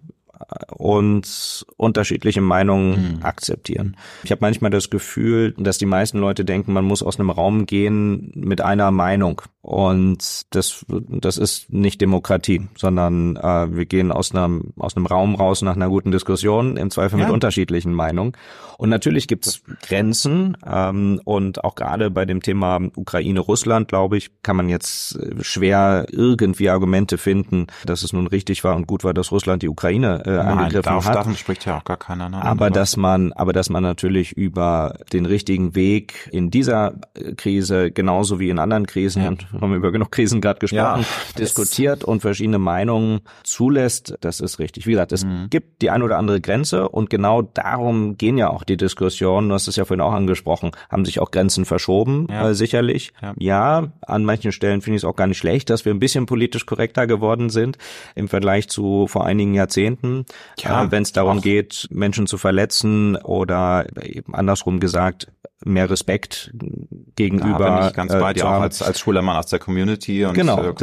S1: und unterschiedliche Meinungen akzeptieren. Ich habe manchmal das Gefühl, dass die meisten Leute denken, man muss aus einem Raum gehen mit einer Meinung. Und das ist nicht Demokratie, sondern wir gehen aus einem Raum raus nach einer guten Diskussion, im Zweifel mit unterschiedlichen Meinungen. Und natürlich gibt es Grenzen und auch gerade bei dem Thema Ukraine-Russland, glaube ich, kann man jetzt schwer irgendwie Argumente finden, dass es nun richtig war und gut war, dass Russland die Ukraine angegriffen hat.
S2: Davon spricht ja auch gar keiner. Ne?
S1: Aber dass man natürlich über den richtigen Weg in dieser Krise, genauso wie in anderen Krisen, haben wir über genug Krisen gerade gesprochen, diskutiert und verschiedene Meinungen zulässt, das ist richtig. Wie gesagt, es gibt die ein oder andere Grenze und genau darum gehen ja auch die Diskussionen, du hast es ja vorhin auch angesprochen, haben sich auch Grenzen verschoben, sicherlich. Ja, an manchen Stellen finde ich es auch gar nicht schlecht, dass wir ein bisschen politisch korrekter geworden sind im Vergleich zu vor einigen Jahrzehnten, wenn es darum geht, Menschen zu verletzen oder eben andersrum gesagt, mehr Respekt gegenüber.
S2: Da bin ich ganz bei dir, auch als schwuler Mann aus der Community. Und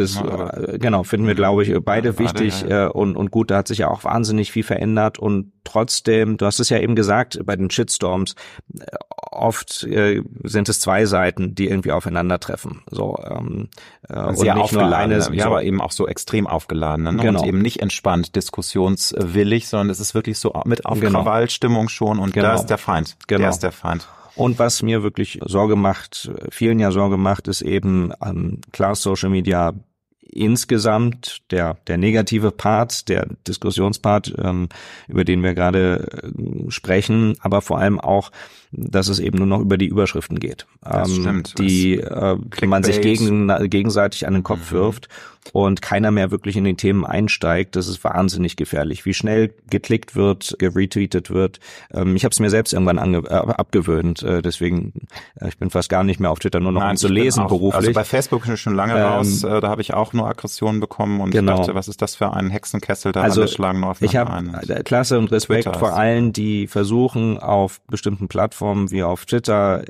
S1: genau, finden wir, glaube ich, beide wichtig und gut. Da hat sich ja auch wahnsinnig viel verändert und trotzdem, du hast es ja eben gesagt, bei den Shitstorms, oft sind es zwei Seiten, die irgendwie aufeinandertreffen. So,
S2: sehr aufgeladen, aber eben auch so extrem aufgeladen, ne?
S1: Genau.
S2: Und eben nicht entspannt diskussionswillig, sondern es ist wirklich so mit auf Krawallstimmung schon und da ist der Feind. Der ist der Feind.
S1: Und was mir wirklich vielen ja Sorge macht, ist eben klar Social Media insgesamt, der negative Part, der Diskussionspart, über den wir gerade sprechen, aber vor allem auch, dass es eben nur noch über die Überschriften geht, die man sich gegenseitig an den Kopf wirft und keiner mehr wirklich in den Themen einsteigt. Das ist wahnsinnig gefährlich, wie schnell geklickt wird, geretweetet wird. Ich habe es mir selbst irgendwann abgewöhnt, deswegen ich bin fast gar nicht mehr auf Twitter, nur noch um zu lesen beruflich.
S2: Also bei Facebook bin ich schon lange raus, da habe ich auch nur Aggressionen bekommen und ich dachte, was ist das für ein Hexenkessel, da alle schlagen nur aufeinander ein.
S1: Ich habe Klasse und Respekt vor allen, die versuchen, auf bestimmten Plattformen wie auf Twitter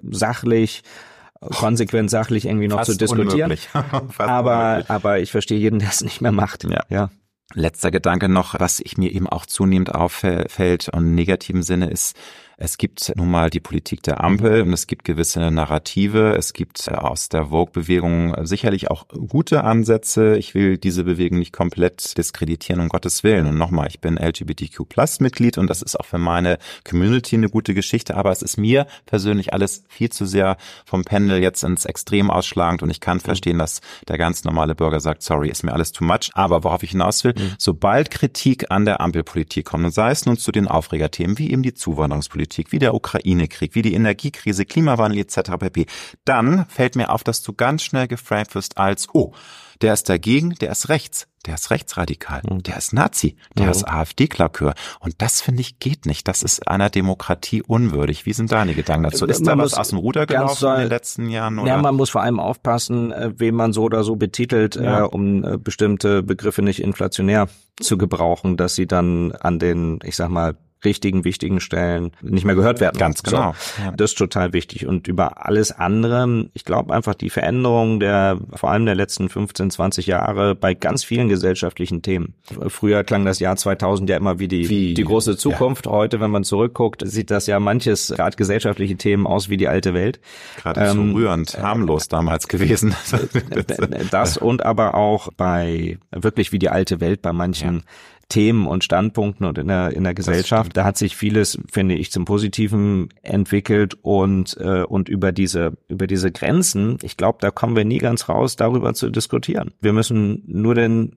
S1: konsequent sachlich irgendwie noch zu diskutieren. aber ich verstehe jeden, der es nicht mehr macht. Ja.
S2: Letzter Gedanke noch, was ich mir eben auch zunehmend auffällt und im negativen Sinne ist, es gibt nun mal die Politik der Ampel und es gibt gewisse Narrative. Es gibt aus der Vogue-Bewegung sicherlich auch gute Ansätze. Ich will diese Bewegung nicht komplett diskreditieren, um Gottes Willen. Und nochmal, ich bin LGBTQ+-Mitglied und das ist auch für meine Community eine gute Geschichte. Aber es ist mir persönlich alles viel zu sehr vom Pendel jetzt ins Extrem ausschlagend und ich kann verstehen, dass der ganz normale Bürger sagt, sorry, ist mir alles too much. Aber worauf ich hinaus will, sobald Kritik an der Ampelpolitik kommt, und sei es nun zu den Aufregerthemen wie eben die Zuwanderungspolitik, wie der Ukraine-Krieg, wie die Energiekrise, Klimawandel etc. pp., dann fällt mir auf, dass du ganz schnell geframed wirst als, der ist dagegen, der ist rechts, der ist rechtsradikal, der ist Nazi, der ist AfD-Klakör. Und das, finde ich, geht nicht. Das ist einer Demokratie unwürdig. Wie sind deine Gedanken dazu? Ist da was aus dem Ruder gelaufen in den letzten Jahren? Oder?
S1: Ja, man muss vor allem aufpassen, wen man so oder so betitelt, um bestimmte Begriffe nicht inflationär zu gebrauchen, dass sie dann an den, ich sag mal, richtigen, wichtigen Stellen nicht mehr gehört werden.
S2: Ganz genau.
S1: So, das ist total wichtig. Und über alles andere, ich glaube einfach die Veränderung vor allem der letzten 15, 20 Jahre bei ganz vielen gesellschaftlichen Themen. Früher klang das Jahr 2000 ja immer wie die große Zukunft. Heute, wenn man zurückguckt, sieht das ja manches, gerade gesellschaftliche Themen, aus wie die alte Welt.
S2: Gerade so rührend, harmlos damals gewesen.
S1: Das und aber auch bei wirklich wie die alte Welt bei manchen Themen und Standpunkten und in der Gesellschaft. Da hat sich vieles, finde ich, zum Positiven entwickelt und über diese Grenzen, ich glaube, da kommen wir nie ganz raus, darüber zu diskutieren. Wir müssen nur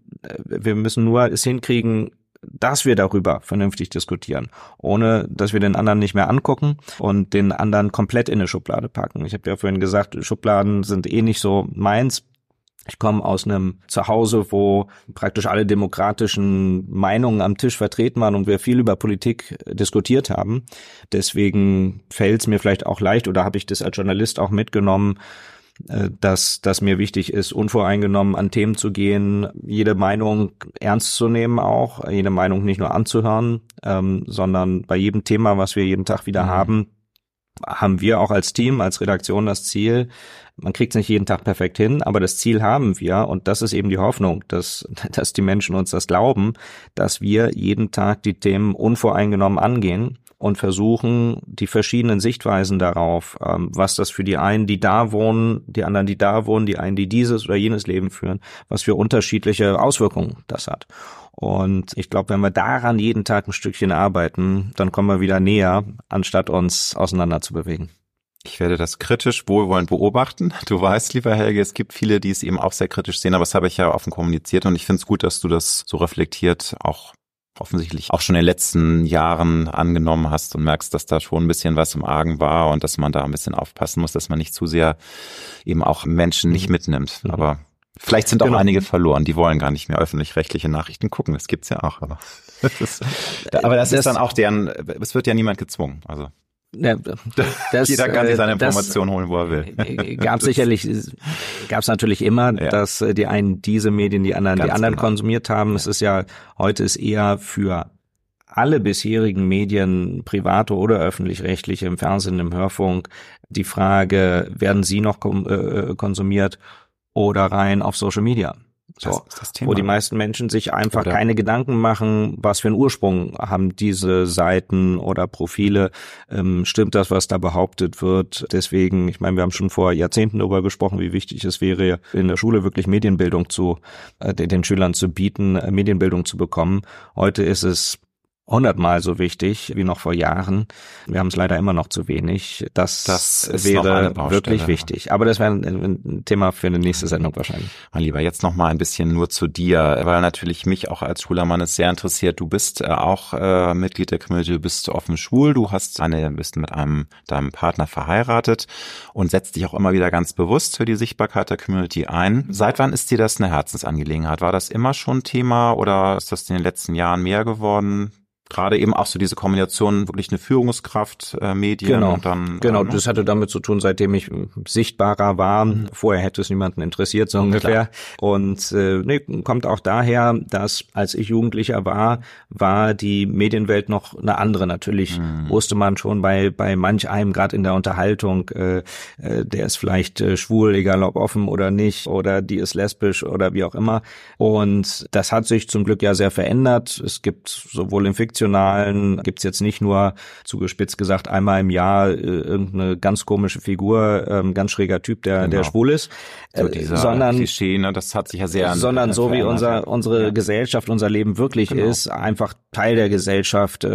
S1: es hinkriegen, dass wir darüber vernünftig diskutieren, ohne dass wir den anderen nicht mehr angucken und den anderen komplett in eine Schublade packen. Ich habe ja vorhin gesagt, Schubladen sind nicht so meins. Ich komme aus einem Zuhause, wo praktisch alle demokratischen Meinungen am Tisch vertreten waren und wir viel über Politik diskutiert haben. Deswegen fällt es mir vielleicht auch leicht, oder habe ich das als Journalist auch mitgenommen, dass mir wichtig ist, unvoreingenommen an Themen zu gehen, jede Meinung ernst zu nehmen auch, jede Meinung nicht nur anzuhören, sondern bei jedem Thema, was wir jeden Tag wieder haben wir auch als Team, als Redaktion das Ziel, man kriegt es nicht jeden Tag perfekt hin, aber das Ziel haben wir, und das ist eben die Hoffnung, dass die Menschen uns das glauben, dass wir jeden Tag die Themen unvoreingenommen angehen und versuchen, die verschiedenen Sichtweisen darauf, was das für die einen, die da wohnen, die anderen, die da wohnen, die einen, die dieses oder jenes Leben führen, was für unterschiedliche Auswirkungen das hat. Und ich glaube, wenn wir daran jeden Tag ein Stückchen arbeiten, dann kommen wir wieder näher, anstatt uns auseinander zu bewegen.
S2: Ich werde das kritisch wohlwollend beobachten. Du weißt, lieber Helge, es gibt viele, die es eben auch sehr kritisch sehen, aber das habe ich ja offen kommuniziert und ich finde es gut, dass du das so reflektiert auch offensichtlich auch schon in den letzten Jahren angenommen hast und merkst, dass da schon ein bisschen was im Argen war und dass man da ein bisschen aufpassen muss, dass man nicht zu sehr eben auch Menschen nicht mitnimmt. Aber vielleicht sind auch einige verloren, die wollen gar nicht mehr öffentlich-rechtliche Nachrichten gucken. Das gibt's ja auch. Aber das ist dann auch es wird ja niemand gezwungen. Also jeder kann sich seine Informationen holen, wo er will.
S1: Gab's natürlich immer, dass die einen diese Medien, die anderen konsumiert haben. Es ist ja, heute ist eher für alle bisherigen Medien, private oder öffentlich-rechtliche, im Fernsehen, im Hörfunk, die Frage, werden sie noch konsumiert oder rein auf Social Media? So, wo die meisten Menschen sich einfach keine Gedanken machen, was für einen Ursprung haben diese Seiten oder Profile, stimmt das, was da behauptet wird. Deswegen, ich meine, wir haben schon vor Jahrzehnten darüber gesprochen, wie wichtig es wäre, in der Schule wirklich Medienbildung den Schülern zu bieten, Medienbildung zu bekommen. Heute ist es 100-mal so wichtig wie noch vor Jahren. Wir haben es leider immer noch zu wenig. Das wäre wirklich wichtig. Aber das wäre ein Thema für eine nächste Sendung wahrscheinlich.
S2: Mein Lieber, jetzt noch mal ein bisschen nur zu dir, weil natürlich mich auch als Schwuler Mann es sehr interessiert. Du bist auch Mitglied der Community, du bist offen schwul, du bist mit deinem Partner verheiratet und setzt dich auch immer wieder ganz bewusst für die Sichtbarkeit der Community ein. Seit wann ist dir das eine Herzensangelegenheit? War das immer schon Thema oder ist das in den letzten Jahren mehr geworden? Gerade eben auch so diese Kombination, wirklich eine Führungskraft, Medien und dann...
S1: Genau, das hatte damit zu tun, seitdem ich sichtbarer war. Vorher hätte es niemanden interessiert, so ungefähr. Klar. Und kommt auch daher, dass als ich Jugendlicher war die Medienwelt noch eine andere. Natürlich wusste man schon bei manch einem, gerade in der Unterhaltung, der ist vielleicht schwul, egal ob offen oder nicht, oder die ist lesbisch oder wie auch immer. Und das hat sich zum Glück ja sehr verändert. Es gibt sowohl im gibt's jetzt nicht nur, zugespitzt gesagt, einmal im Jahr irgendeine ganz komische Figur, ganz schräger Typ, der schwul ist,
S2: so sondern Klischee, ne, das hat sich ja sehr
S1: sondern so wie unsere Gesellschaft, unser Leben wirklich ist, einfach Teil der Gesellschaft.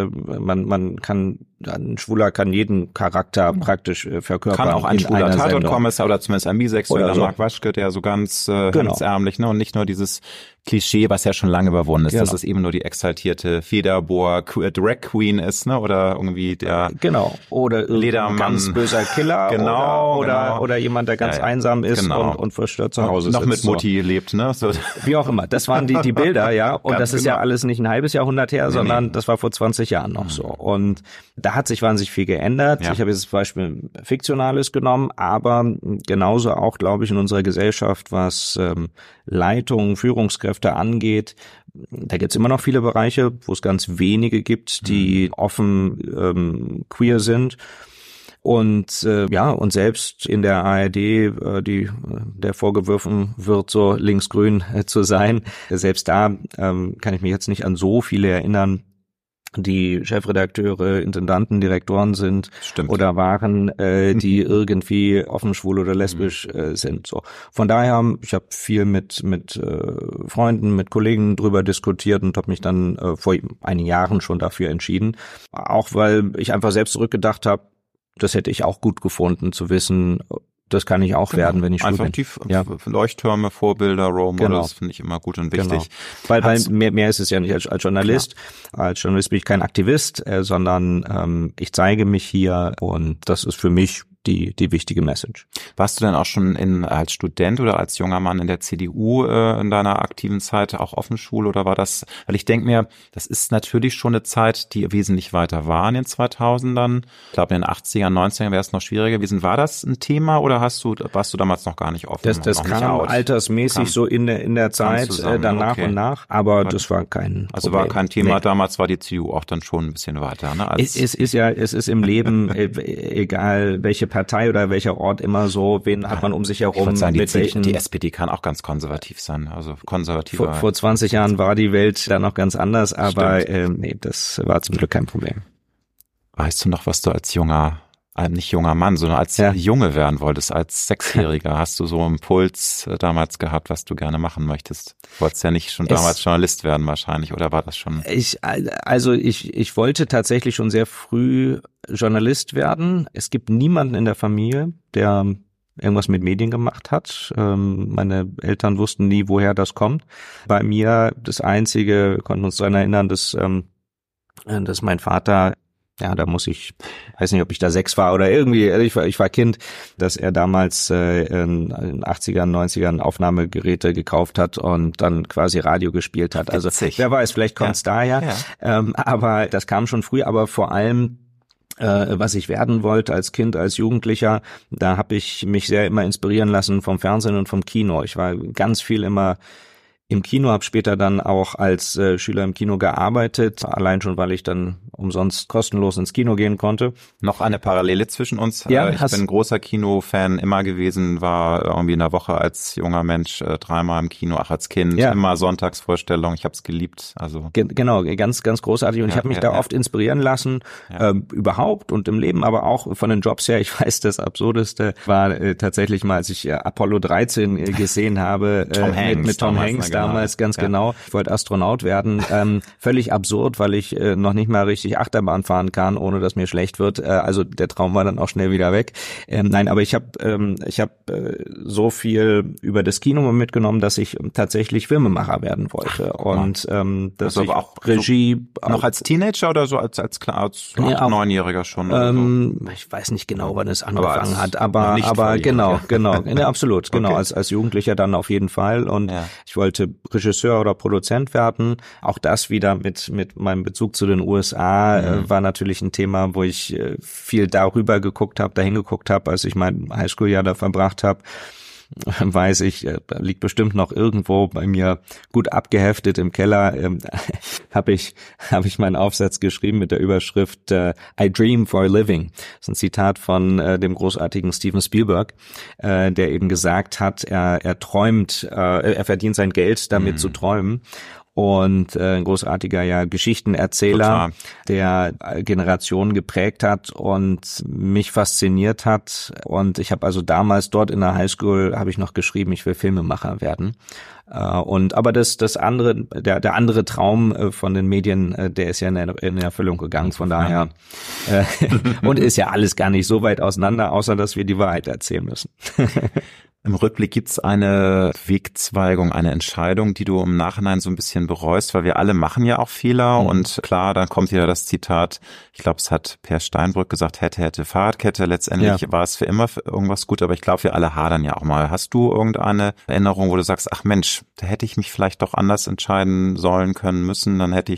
S1: Ein Schwuler kann jeden Charakter praktisch verkörpern.
S2: Kann auch ein schwuler Tatort-Kommissar oder zumindest ein Bisexueller, Mark Waschke, der so ganz hemdsärmlich, ne, und nicht nur dieses Klischee, was ja schon lange überwunden ist, dass es eben nur die exaltierte Federbohr Drag Queen ist, ne, oder irgendwie der
S1: oder
S2: Ledermann,
S1: ganz böser Killer, oder jemand, der ganz einsam ist und verstört zu Hause
S2: noch mit Mutti lebt, ne, so.
S1: Wie auch immer. Das waren die Bilder, ja, und das ist ja alles nicht ein halbes Jahrhundert her, sondern das war vor 20 Jahren noch so. Und da hat sich wahnsinnig viel geändert. Ja. Ich habe jetzt das Beispiel Fiktionales genommen, aber genauso auch, glaube ich, in unserer Gesellschaft, was Leitung, Führungskräfte angeht. Da gibt es immer noch viele Bereiche, wo es ganz wenige gibt, die offen queer sind. Und und selbst in der ARD, der vorgeworfen wird, so linksgrün zu sein, selbst da kann ich mich jetzt nicht an so viele erinnern, die Chefredakteure, Intendanten, Direktoren sind oder waren, die irgendwie offen, schwul oder lesbisch sind. So, von daher, ich habe viel mit Freunden, mit Kollegen drüber diskutiert und habe mich dann vor einigen Jahren schon dafür entschieden. Auch weil ich einfach selbst zurückgedacht habe, das hätte ich auch gut gefunden, zu wissen, das kann ich auch werden, wenn ich schwul bin.
S2: Einfach die Leuchttürme, Vorbilder, Role Models finde ich immer gut und wichtig.
S1: Weil mehr ist es ja nicht als Journalist. Klar. Als Journalist bin ich kein Aktivist, sondern ich zeige mich hier und das ist für mich die wichtige Message.
S2: Warst du denn auch schon als Student oder als junger Mann in der CDU in deiner aktiven Zeit auch Offenschule oder war das, weil ich denke mir, das ist natürlich schon eine Zeit, die wesentlich weiter war in den 2000ern. Ich glaube, in den 80ern, 90ern wäre es noch schwieriger gewesen. War das ein Thema oder warst du damals noch gar nicht offen?
S1: Das kam altersmäßig so in der Zeit dann nach und nach, aber das war kein
S2: Also
S1: Problem.
S2: war kein Thema, damals war die CDU auch dann schon ein bisschen weiter. Ne?
S1: Es ist im Leben, egal welche Partei oder welcher Ort, immer so, wen hat man um sich herum.
S2: Ich würde sagen,
S1: mit welchen,
S2: die SPD kann auch ganz konservativ sein, also konservativer.
S1: Vor 20 Jahren war die Welt da noch ganz anders, aber das war zum Glück kein Problem.
S2: Weißt du noch, was du als nicht junger Mann, sondern als Junge werden wolltest, als Sechsjähriger? Hast du so einen Impuls damals gehabt, was du gerne machen möchtest? Du wolltest ja nicht schon damals Journalist werden wahrscheinlich, oder war das schon? Ich
S1: wollte tatsächlich schon sehr früh Journalist werden. Es gibt niemanden in der Familie, der irgendwas mit Medien gemacht hat. Meine Eltern wussten nie, woher das kommt. Bei mir das Einzige, wir konnten uns daran erinnern, dass mein Vater, da weiß nicht, ob ich da 6 war oder irgendwie, ich war Kind, dass er damals in den 80ern, 90ern Aufnahmegeräte gekauft hat und dann quasi Radio gespielt hat. Also wer weiß, vielleicht kommt es daher. Ja. Aber das kam schon früh, aber vor allem was ich werden wollte als Kind, als Jugendlicher, da habe ich mich sehr immer inspirieren lassen vom Fernsehen und vom Kino. Ich war ganz viel immer im Kino, habe später dann auch als Schüler im Kino gearbeitet, allein schon, weil ich dann umsonst kostenlos ins Kino gehen konnte.
S2: Noch eine Parallele zwischen uns.
S1: Ja,
S2: ich bin ein großer Kinofan immer gewesen, war irgendwie in der Woche als junger Mensch 3-mal im Kino, auch als Kind, immer Sonntagsvorstellung, ich habe es geliebt. Also
S1: Genau, ganz, ganz großartig und ich habe mich da oft inspirieren lassen, überhaupt und im Leben, aber auch von den Jobs her. Ich weiß, das Absurdeste war tatsächlich mal, als ich Apollo 13 gesehen habe, mit Tom Hanks damals, ganz genau. Ich wollte Astronaut werden, völlig absurd, weil ich noch nicht mal richtig Achterbahn fahren kann, ohne dass mir schlecht wird. Also der Traum war dann auch schnell wieder weg. Nein, aber ich habe so viel über das Kino mitgenommen, dass ich tatsächlich Filmemacher werden wollte. Und dass
S2: also
S1: ich
S2: auch
S1: Regie
S2: so, noch als Teenager oder so als 9-Jähriger schon? Oder so?
S1: Ich weiß nicht genau, wann es angefangen hat, aber genau. Ja, absolut, genau. Okay. Als Jugendlicher dann auf jeden Fall. Und ich wollte Regisseur oder Produzent werden. Auch das wieder mit meinem Bezug zu den USA war natürlich ein Thema, wo ich viel darüber dahin geguckt habe, als ich mein Highschool-Jahr da verbracht habe. Weiß ich, liegt bestimmt noch irgendwo bei mir gut abgeheftet im Keller, habe ich meinen Aufsatz geschrieben mit der Überschrift I Dream for a Living. Das ist ein Zitat von dem großartigen Steven Spielberg, der eben gesagt hat, er träumt, er verdient sein Geld damit zu träumen. Und ein großartiger Geschichtenerzähler, der Generationen geprägt hat und mich fasziniert hat. Und ich habe also damals dort in der Highschool habe ich noch geschrieben, ich will Filmemacher werden. Aber der andere Traum von den Medien, der ist ja in Erfüllung gegangen. Von daher und ist ja alles gar nicht so weit auseinander, außer dass wir die Wahrheit erzählen müssen.
S2: Im Rückblick gibt's eine Wegzweigung, eine Entscheidung, die du im Nachhinein so ein bisschen bereust, weil wir alle machen ja auch Fehler und klar, dann kommt wieder das Zitat, ich glaube, es hat Per Steinbrück gesagt, hätte Fahrradkette, letztendlich war es für immer für irgendwas gut, aber ich glaube, wir alle hadern ja auch mal. Hast du irgendeine Erinnerung, wo du sagst, ach Mensch, da hätte ich mich vielleicht doch anders entscheiden sollen können müssen, dann hätte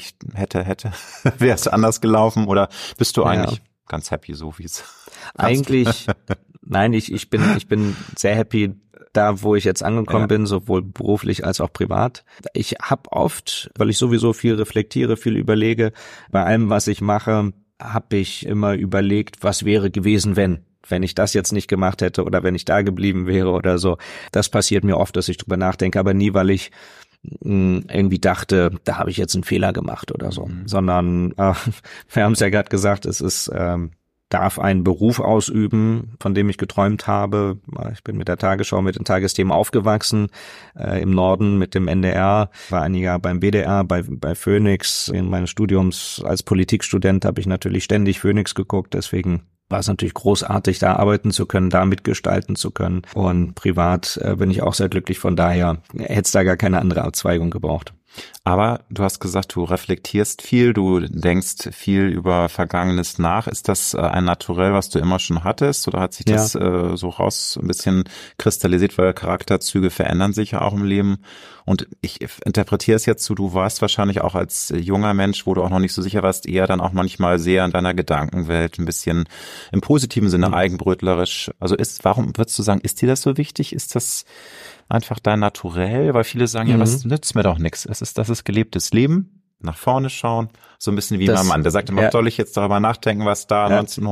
S2: wäre es anders gelaufen oder bist du eigentlich ganz happy, so wie es
S1: eigentlich nein, ich bin sehr happy da, wo ich jetzt angekommen bin, sowohl beruflich als auch privat. Ich habe oft, weil ich sowieso viel reflektiere, viel überlege, bei allem, was ich mache, habe ich immer überlegt, was wäre gewesen, wenn ich das jetzt nicht gemacht hätte oder wenn ich da geblieben wäre oder so. Das passiert mir oft, dass ich drüber nachdenke, aber nie, weil ich irgendwie dachte, da habe ich jetzt einen Fehler gemacht oder so, sondern wir haben es ja gerade gesagt, es ist darf einen Beruf ausüben, von dem ich geträumt habe. Ich bin mit der Tagesschau, mit den Tagesthemen aufgewachsen, im Norden mit dem NDR, war ein Jahr beim WDR, bei Phoenix. In meines Studiums als Politikstudent habe ich natürlich ständig Phoenix geguckt, deswegen war es natürlich großartig, da arbeiten zu können, da mitgestalten zu können. Und privat bin ich auch sehr glücklich, von daher hätte es da gar keine andere Abzweigung gebraucht.
S2: Aber du hast gesagt, du reflektierst viel, du denkst viel über Vergangenes nach. Ist das ein Naturell, was du immer schon hattest, oder hat sich das so raus ein bisschen kristallisiert, weil Charakterzüge verändern sich ja auch im Leben? Und ich interpretiere es jetzt so, du warst wahrscheinlich auch als junger Mensch, wo du auch noch nicht so sicher warst, eher dann auch manchmal sehr in deiner Gedankenwelt, ein bisschen im positiven Sinne eigenbrötlerisch. Also warum würdest du sagen, ist dir das so wichtig? Ist das einfach dein Naturell? Weil viele sagen, ja, das nützt mir doch nichts. Das ist gelebtes Leben. Nach vorne schauen, so ein bisschen wie mein Mann. Der sagt immer, soll ich jetzt darüber nachdenken, was da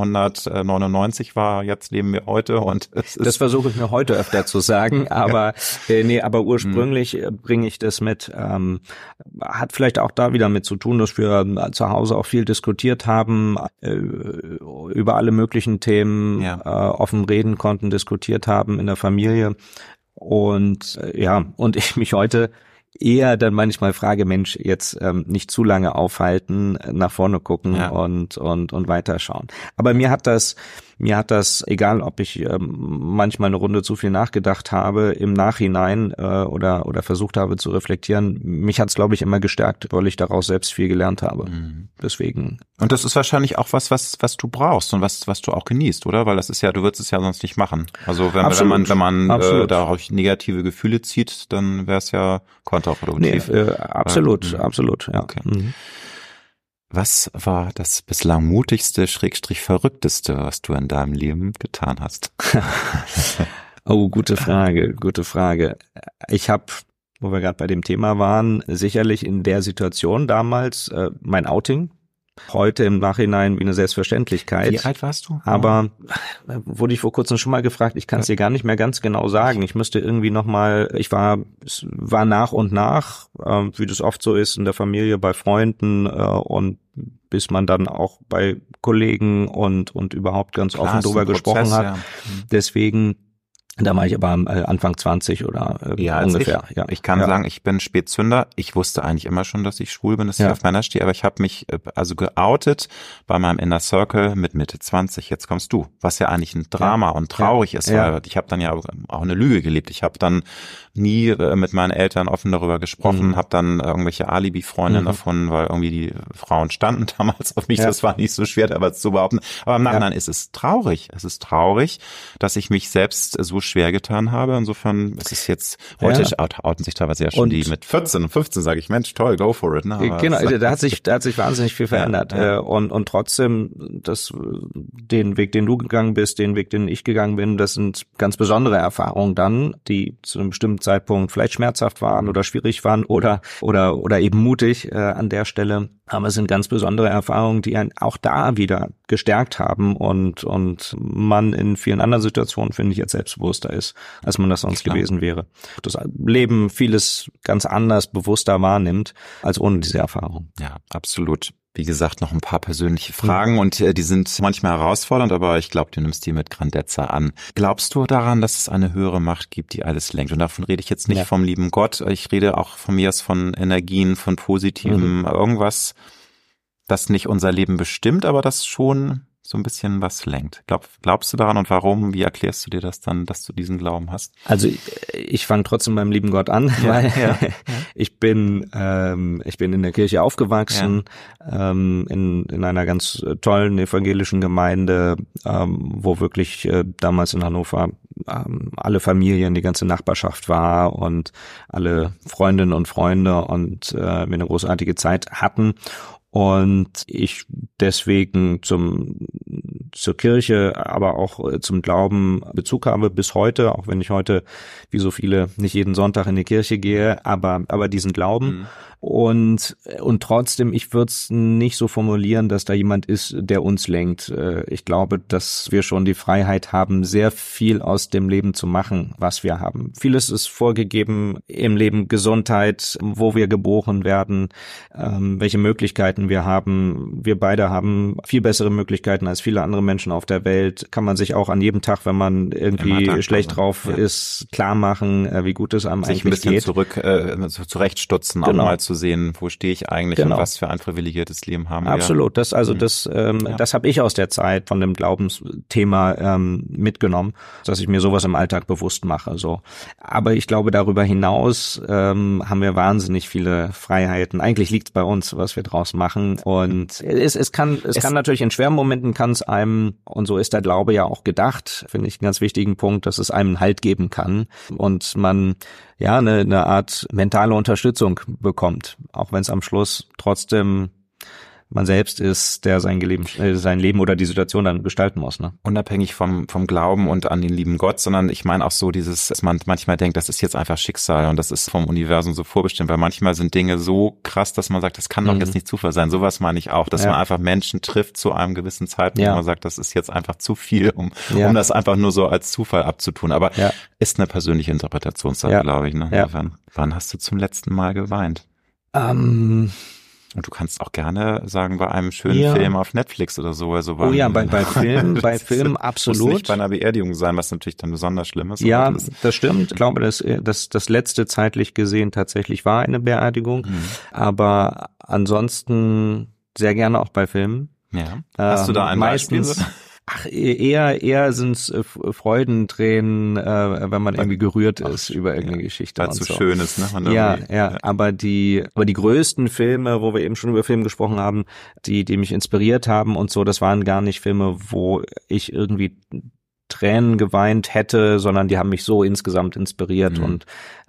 S2: 1999 war, jetzt leben wir heute. Und
S1: das versuche ich mir heute öfter zu sagen, aber aber ursprünglich bringe ich das mit, hat vielleicht auch da wieder mit zu tun, dass wir zu Hause auch viel diskutiert haben, über alle möglichen Themen offen reden konnten, diskutiert haben in der Familie. Und und ich mich heute eher dann manchmal frage, Mensch, jetzt nicht zu lange aufhalten, nach vorne gucken und weiterschauen. Aber mir hat das, egal ob ich manchmal eine Runde zu viel nachgedacht habe, im Nachhinein oder versucht habe zu reflektieren, mich hat es, glaube ich, immer gestärkt, weil ich daraus selbst viel gelernt habe. Deswegen.
S2: Und das ist wahrscheinlich auch was du brauchst und was du auch genießt, oder? Weil das ist ja, du würdest es ja sonst nicht machen. Also wenn man darauf negative Gefühle zieht, dann wäre es ja kontraproduktiv.
S1: Absolut, ja.
S2: Okay. Was war das bislang mutigste, / verrückteste, was du in deinem Leben getan hast?
S1: Oh, gute Frage. Ich habe, wo wir gerade bei dem Thema waren, sicherlich in der Situation damals mein Outing. Heute im Nachhinein wie eine Selbstverständlichkeit.
S2: Wie alt warst du?
S1: Aber wurde ich vor kurzem schon mal gefragt, ich kann es dir gar nicht mehr ganz genau sagen. Ich müsste irgendwie es war nach und nach, wie das oft so ist in der Familie, bei Freunden und bis man dann auch bei Kollegen und überhaupt ganz offen drüber gesprochen hat. Ja. Deswegen, da war ich aber Anfang 20 oder ungefähr.
S2: Ich kann sagen, ich bin Spätzünder. Ich wusste eigentlich immer schon, dass ich schwul bin, dass ich auf Männer stehe, aber ich habe mich geoutet bei meinem Inner Circle mit Mitte 20. Jetzt kommst du, was ja eigentlich ein Drama und traurig ist, weil ich habe dann ja auch eine Lüge gelebt. Ich habe dann nie mit meinen Eltern offen darüber gesprochen, habe dann irgendwelche Alibi-Freundinnen davon, weil irgendwie die Frauen standen damals auf mich. Das war nicht so schwer, aber zu behaupten. Aber im Nachhinein ist es traurig. Es ist traurig, dass ich mich selbst so schwer getan habe. Insofern ist es jetzt, heute outen sich teilweise ja schon die mit 14 und 15, sage ich, Mensch, toll, go for it. Ne? Aber
S1: genau, da hat sich wahnsinnig viel verändert. Und trotzdem, den Weg, den du gegangen bist, den Weg, den ich gegangen bin, das sind ganz besondere Erfahrungen dann, die zu einem bestimmten Zeitpunkt vielleicht schmerzhaft waren oder schwierig waren oder eben mutig an der Stelle. Aber es sind ganz besondere Erfahrungen, die einen auch da wieder gestärkt haben und man in vielen anderen Situationen, finde ich, jetzt selbstbewusster ist, als man das sonst gewesen wäre. Das Leben vieles ganz anders, bewusster wahrnimmt, als ohne diese Erfahrung.
S2: Ja, absolut. Wie gesagt, noch ein paar persönliche Fragen und die sind manchmal herausfordernd, aber ich glaube, du nimmst die mit Grandezza an. Glaubst du daran, dass es eine höhere Macht gibt, die alles lenkt? Und davon rede ich jetzt nicht vom lieben Gott, ich rede auch von mir von Energien, von Positivem, irgendwas, das nicht unser Leben bestimmt, aber das schon so ein bisschen was lenkt. Glaubst du daran und warum? Wie erklärst du dir das dann, dass du diesen Glauben hast?
S1: Also ich fange trotzdem beim lieben Gott an, weil ich bin in der Kirche aufgewachsen, in einer ganz tollen evangelischen Gemeinde, wo wirklich damals in Hannover alle Familien, die ganze Nachbarschaft war und alle Freundinnen und Freunde und wir eine großartige Zeit hatten. Und ich deswegen zur Kirche, aber auch zum Glauben Bezug habe bis heute, auch wenn ich heute, wie so viele, nicht jeden Sonntag in die Kirche gehe, aber diesen Glauben. Und trotzdem, ich würde es nicht so formulieren, dass da jemand ist, der uns lenkt. Ich glaube, dass wir schon die Freiheit haben, sehr viel aus dem Leben zu machen, was wir haben. Vieles ist vorgegeben im Leben, Gesundheit, wo wir geboren werden, welche Möglichkeiten Möglichkeiten. Wir beide haben viel bessere Möglichkeiten als viele andere Menschen auf der Welt. Kann man sich auch an jedem Tag, wenn man irgendwie schlecht drauf ist, klar machen, wie gut es einem
S2: sich
S1: eigentlich geht.
S2: Sich ein bisschen zurechtstutzen, auch mal zu sehen, wo stehe ich eigentlich und was für ein privilegiertes Leben haben wir.
S1: Absolut. Das habe ich aus der Zeit von dem Glaubensthema mitgenommen, dass ich mir sowas im Alltag bewusst mache. So. Aber ich glaube, darüber hinaus haben wir wahnsinnig viele Freiheiten. Eigentlich liegt es bei uns, was wir draus machen. Und es kann natürlich in schweren Momenten kann es einem, und so ist der Glaube ja auch gedacht, finde ich einen ganz wichtigen Punkt, dass es einem Halt geben kann und man eine Art mentale Unterstützung bekommt, auch wenn es am Schluss trotzdem man selbst ist, der sein Leben oder die Situation dann gestalten muss. Ne?
S2: Unabhängig vom Glauben und an den lieben Gott, sondern ich meine auch so dass man manchmal denkt, das ist jetzt einfach Schicksal und das ist vom Universum so vorbestimmt, weil manchmal sind Dinge so krass, dass man sagt, das kann doch jetzt nicht Zufall sein. Sowas meine ich auch, dass man einfach Menschen trifft zu einem gewissen Zeitpunkt, wo man sagt, das ist jetzt einfach zu viel, um das einfach nur so als Zufall abzutun. Aber ist eine persönliche Interpretationssache, glaube ich. Ne? Ja. Wann hast du zum letzten Mal geweint? Und du kannst auch gerne sagen, bei einem schönen Film auf Netflix oder so. Also
S1: bei Filmen absolut. Muss
S2: nicht bei einer Beerdigung sein, was natürlich dann besonders schlimm ist.
S1: Ja, das stimmt. Ich glaube, das letzte zeitlich gesehen tatsächlich war eine Beerdigung. Aber ansonsten sehr gerne auch bei Filmen.
S2: Ja. Hast du da ein Beispiel?
S1: Eher sind's Freudentränen, wenn man irgendwie gerührt ist über irgendeine Geschichte.
S2: Weil es so schön ist, ne?
S1: Ja. Aber die größten Filme, wo wir eben schon über Filme gesprochen haben, die mich inspiriert haben und so, das waren gar nicht Filme, wo ich irgendwie Tränen geweint hätte, sondern die haben mich so insgesamt inspiriert und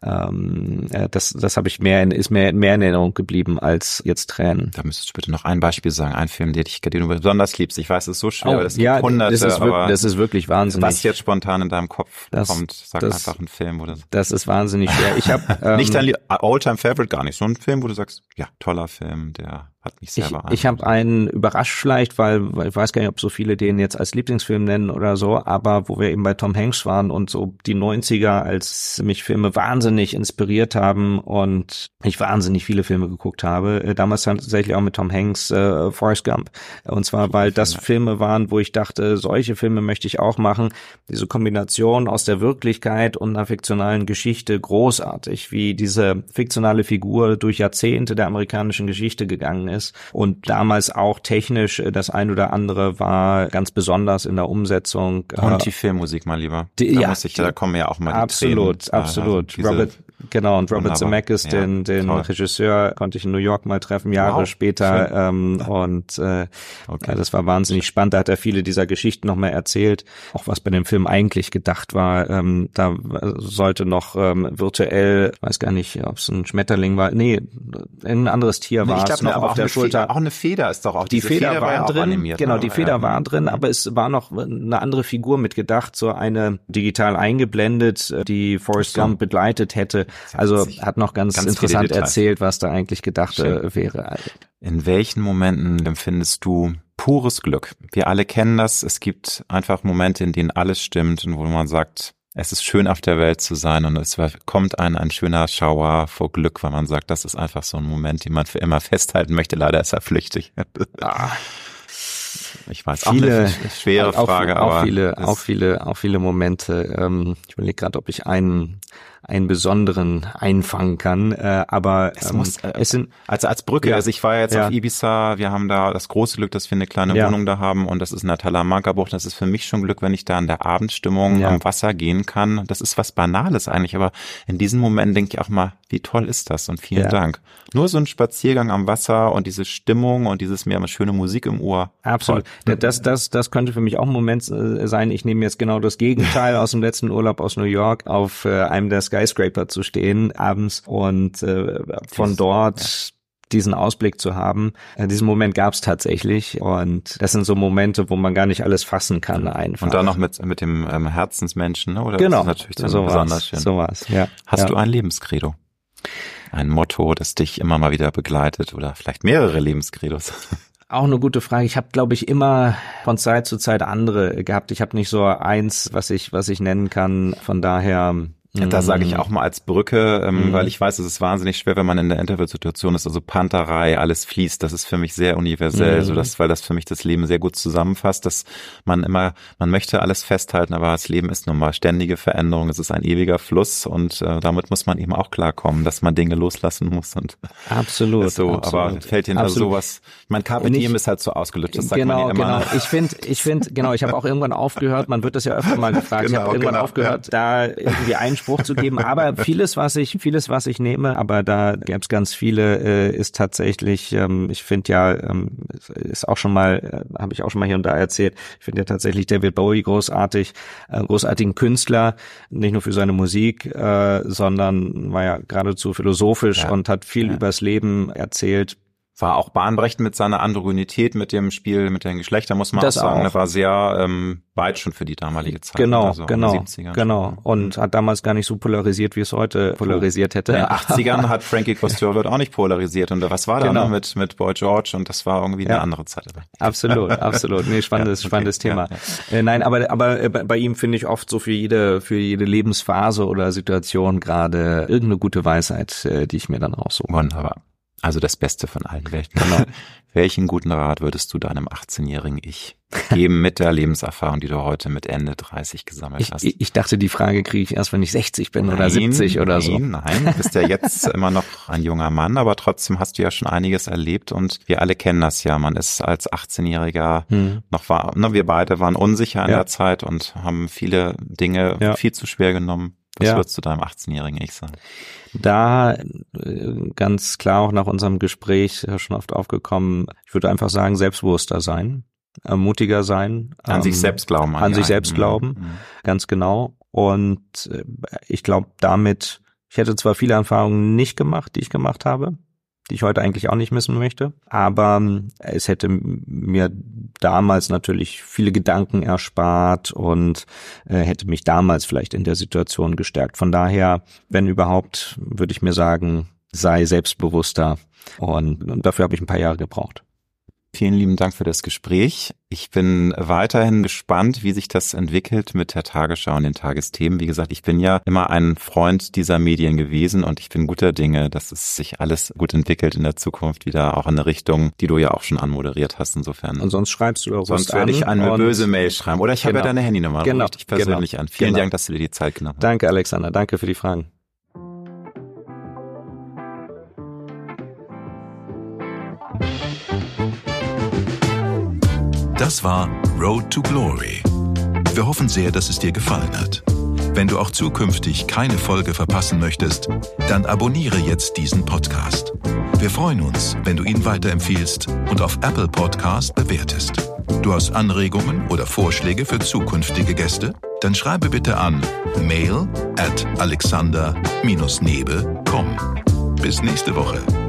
S1: das habe ich ist mehr in Erinnerung geblieben als jetzt Tränen.
S2: Da müsstest du bitte noch ein Beispiel sagen, ein Film, den du besonders liebst. Ich weiß, es ist so schwer, aber das
S1: gibt hunderte, das ist wirklich wahnsinnig.
S2: Was jetzt spontan in deinem Kopf kommt, sag einfach einen Film oder so.
S1: Das ist wahnsinnig schwer. Ich habe
S2: nicht dein All-Time-Favorite, gar nicht. So ein Film, wo du sagst, ja, toller Film, der hat mich sehr beeindruckt.
S1: Ich habe einen überrascht vielleicht, weil ich weiß gar nicht, ob so viele den jetzt als Lieblingsfilm nennen oder so, aber wo wir eben bei Tom Hanks waren und so die 90er, als mich Filme wahnsinnig inspiriert haben und ich wahnsinnig viele Filme geguckt habe. Damals tatsächlich auch mit Tom Hanks Forrest Gump. Und zwar, weil das Filme waren, wo ich dachte, solche Filme möchte ich auch machen. Diese Kombination aus der Wirklichkeit und einer fiktionalen Geschichte, großartig, wie diese fiktionale Figur durch Jahrzehnte der amerikanischen Geschichte gegangen ist und damals auch technisch das ein oder andere war ganz besonders in der Umsetzung.
S2: Und die Filmmusik mal lieber. Da kommen ja auch mal die Tränen. Absolut.
S1: Robert Zemeckis, den Regisseur, konnte ich in New York mal treffen, Jahre später. Das war wahnsinnig spannend. Da hat er viele dieser Geschichten nochmal erzählt. Auch was bei dem Film eigentlich gedacht war. Da sollte noch virtuell, weiß gar nicht, ob es ein Schmetterling war. Nee, ein anderes Tier war es noch auf der Schulter.
S2: Auch eine Feder ist doch auch.
S1: Die Feder war drin.
S2: Animiert,
S1: genau, die Feder war drin, aber es war noch eine andere Figur mitgedacht, so eine digital eingeblendet, die Forrest Gump begleitet hätte. Also hat noch ganz interessant erzählt, was da eigentlich gedacht wäre.
S2: In welchen Momenten empfindest du pures Glück? Wir alle kennen das. Es gibt einfach Momente, in denen alles stimmt und wo man sagt, es ist schön auf der Welt zu sein und es kommt ein schöner Schauer vor Glück, weil man sagt, das ist einfach so ein Moment, den man für immer festhalten möchte. Leider ist er flüchtig. Ich weiß, auch eine schwere Frage, aber
S1: auch viele Momente. Ich überlege gerade, ob ich einen besonderen einfangen kann, aber
S2: es sind als Brücke. Also ich war jetzt auf Ibiza, wir haben da das große Glück, dass wir eine kleine Wohnung da haben und das ist in der Talamanca-Bucht. Das ist für mich schon Glück, wenn ich da in der Abendstimmung am Wasser gehen kann. Das ist was Banales eigentlich, aber in diesen Momenten denke ich auch mal, wie toll ist das und vielen Dank. Nur so ein Spaziergang am Wasser und diese Stimmung und dieses mehr schöne Musik im Ohr.
S1: Absolut. Das könnte für mich auch ein Moment sein. Ich nehme jetzt genau das Gegenteil aus dem letzten Urlaub aus New York, auf einem der Skyscraper zu stehen abends und von dort diesen Ausblick zu haben. Diesen Moment gab es tatsächlich und das sind so Momente, wo man gar nicht alles fassen kann einfach.
S2: Und dann noch mit dem Herzensmenschen, ne? Oder?
S1: Genau.
S2: Das ist natürlich dann besonders schön.
S1: Sowas, ja.
S2: Hast du ein Lebenskredo? Ein Motto, das dich immer mal wieder begleitet oder vielleicht mehrere Lebenskredos?
S1: Auch eine gute Frage. Ich habe, glaube ich, immer von Zeit zu Zeit andere gehabt. Ich habe nicht so eins, was ich nennen kann. Von daher,
S2: Da sage ich auch mal als Brücke, weil ich weiß, es ist wahnsinnig schwer, wenn man in der Interviewsituation ist, also Panterei, alles fließt, das ist für mich sehr universell, weil das für mich das Leben sehr gut zusammenfasst, dass man möchte alles festhalten, aber das Leben ist nun mal ständige Veränderung, es ist ein ewiger Fluss und damit muss man eben auch klarkommen, dass man Dinge loslassen muss und
S1: absolut.
S2: So,
S1: absolut.
S2: Aber fällt Ihnen also sowas, mein Carpe Diem ist halt so ausgelutscht, das sagt man ja immer.
S1: Genau. Ich habe auch irgendwann aufgehört, man wird das ja öfter mal gefragt, ich habe irgendwann aufgehört, da irgendwie Einspruch zu geben, aber vieles, was ich nehme, aber da gäbe es ganz viele, ist tatsächlich, ich finde ist auch schon mal, habe ich auch schon mal hier und da erzählt, ich finde ja tatsächlich David Bowie großartigen Künstler, nicht nur für seine Musik, sondern war ja geradezu philosophisch und hat viel übers Leben erzählt.
S2: War auch bahnbrechend mit seiner Androgynität, mit dem Spiel, mit den Geschlechtern, muss man auch sagen. Er war sehr weit schon für die damalige Zeit.
S1: Genau. Und hat damals gar nicht so polarisiert, wie es heute polarisiert hätte.
S2: In den 80ern hat Frankie Costello auch nicht polarisiert. Und was war da noch mit Boy George? Und das war irgendwie eine andere Zeit.
S1: Absolut. Nee, spannendes Thema. Ja. Nein, aber bei ihm finde ich oft so für jede Lebensphase oder Situation gerade irgendeine gute Weisheit, die ich mir dann raussuche.
S2: Wunderbar. Also das Beste von allen Welten. Welchen guten Rat würdest du deinem 18-jährigen Ich geben mit der Lebenserfahrung, die du heute mit Ende 30 gesammelt hast?
S1: Ich dachte, die Frage kriege ich erst, wenn ich 60 bin oder 70 oder so.
S2: Nein, du bist ja jetzt immer noch ein junger Mann, aber trotzdem hast du ja schon einiges erlebt und wir alle kennen das ja. Man ist als 18-Jähriger wir beide waren unsicher in der Zeit und haben viele Dinge viel zu schwer genommen. Was würdest du deinem 18-jährigen Ich sagen?
S1: Da ganz klar auch nach unserem Gespräch schon oft aufgekommen, ich würde einfach sagen, selbstbewusster sein, mutiger sein.
S2: An sich selbst glauben.
S1: An sich selbst glauben, ganz genau. Und ich glaube ich hätte zwar viele Erfahrungen nicht gemacht, die ich gemacht habe, die ich heute eigentlich auch nicht missen möchte, aber es hätte mir damals natürlich viele Gedanken erspart und hätte mich damals vielleicht in der Situation gestärkt. Von daher, wenn überhaupt, würde ich mir sagen, sei selbstbewusster und dafür habe ich ein paar Jahre gebraucht.
S2: Vielen lieben Dank für das Gespräch. Ich bin weiterhin gespannt, wie sich das entwickelt mit der Tagesschau und den Tagesthemen. Wie gesagt, ich bin ja immer ein Freund dieser Medien gewesen und ich bin guter Dinge, dass es sich alles gut entwickelt in der Zukunft wieder auch in eine Richtung, die du ja auch schon anmoderiert hast insofern.
S1: Und sonst schreibst du
S2: sonst werde ich eine böse Mail schreiben oder ich habe ja deine Handynummer, rufe ich dich persönlich an. Vielen Dank, dass du dir die Zeit genommen hast.
S1: Danke, Alexander. Danke für die Fragen.
S3: Das war Road to Glory. Wir hoffen sehr, dass es dir gefallen hat. Wenn du auch zukünftig keine Folge verpassen möchtest, dann abonniere jetzt diesen Podcast. Wir freuen uns, wenn du ihn weiterempfiehlst und auf Apple Podcast bewertest. Du hast Anregungen oder Vorschläge für zukünftige Gäste? Dann schreibe bitte an mail@alexander-nebe.com. Bis nächste Woche.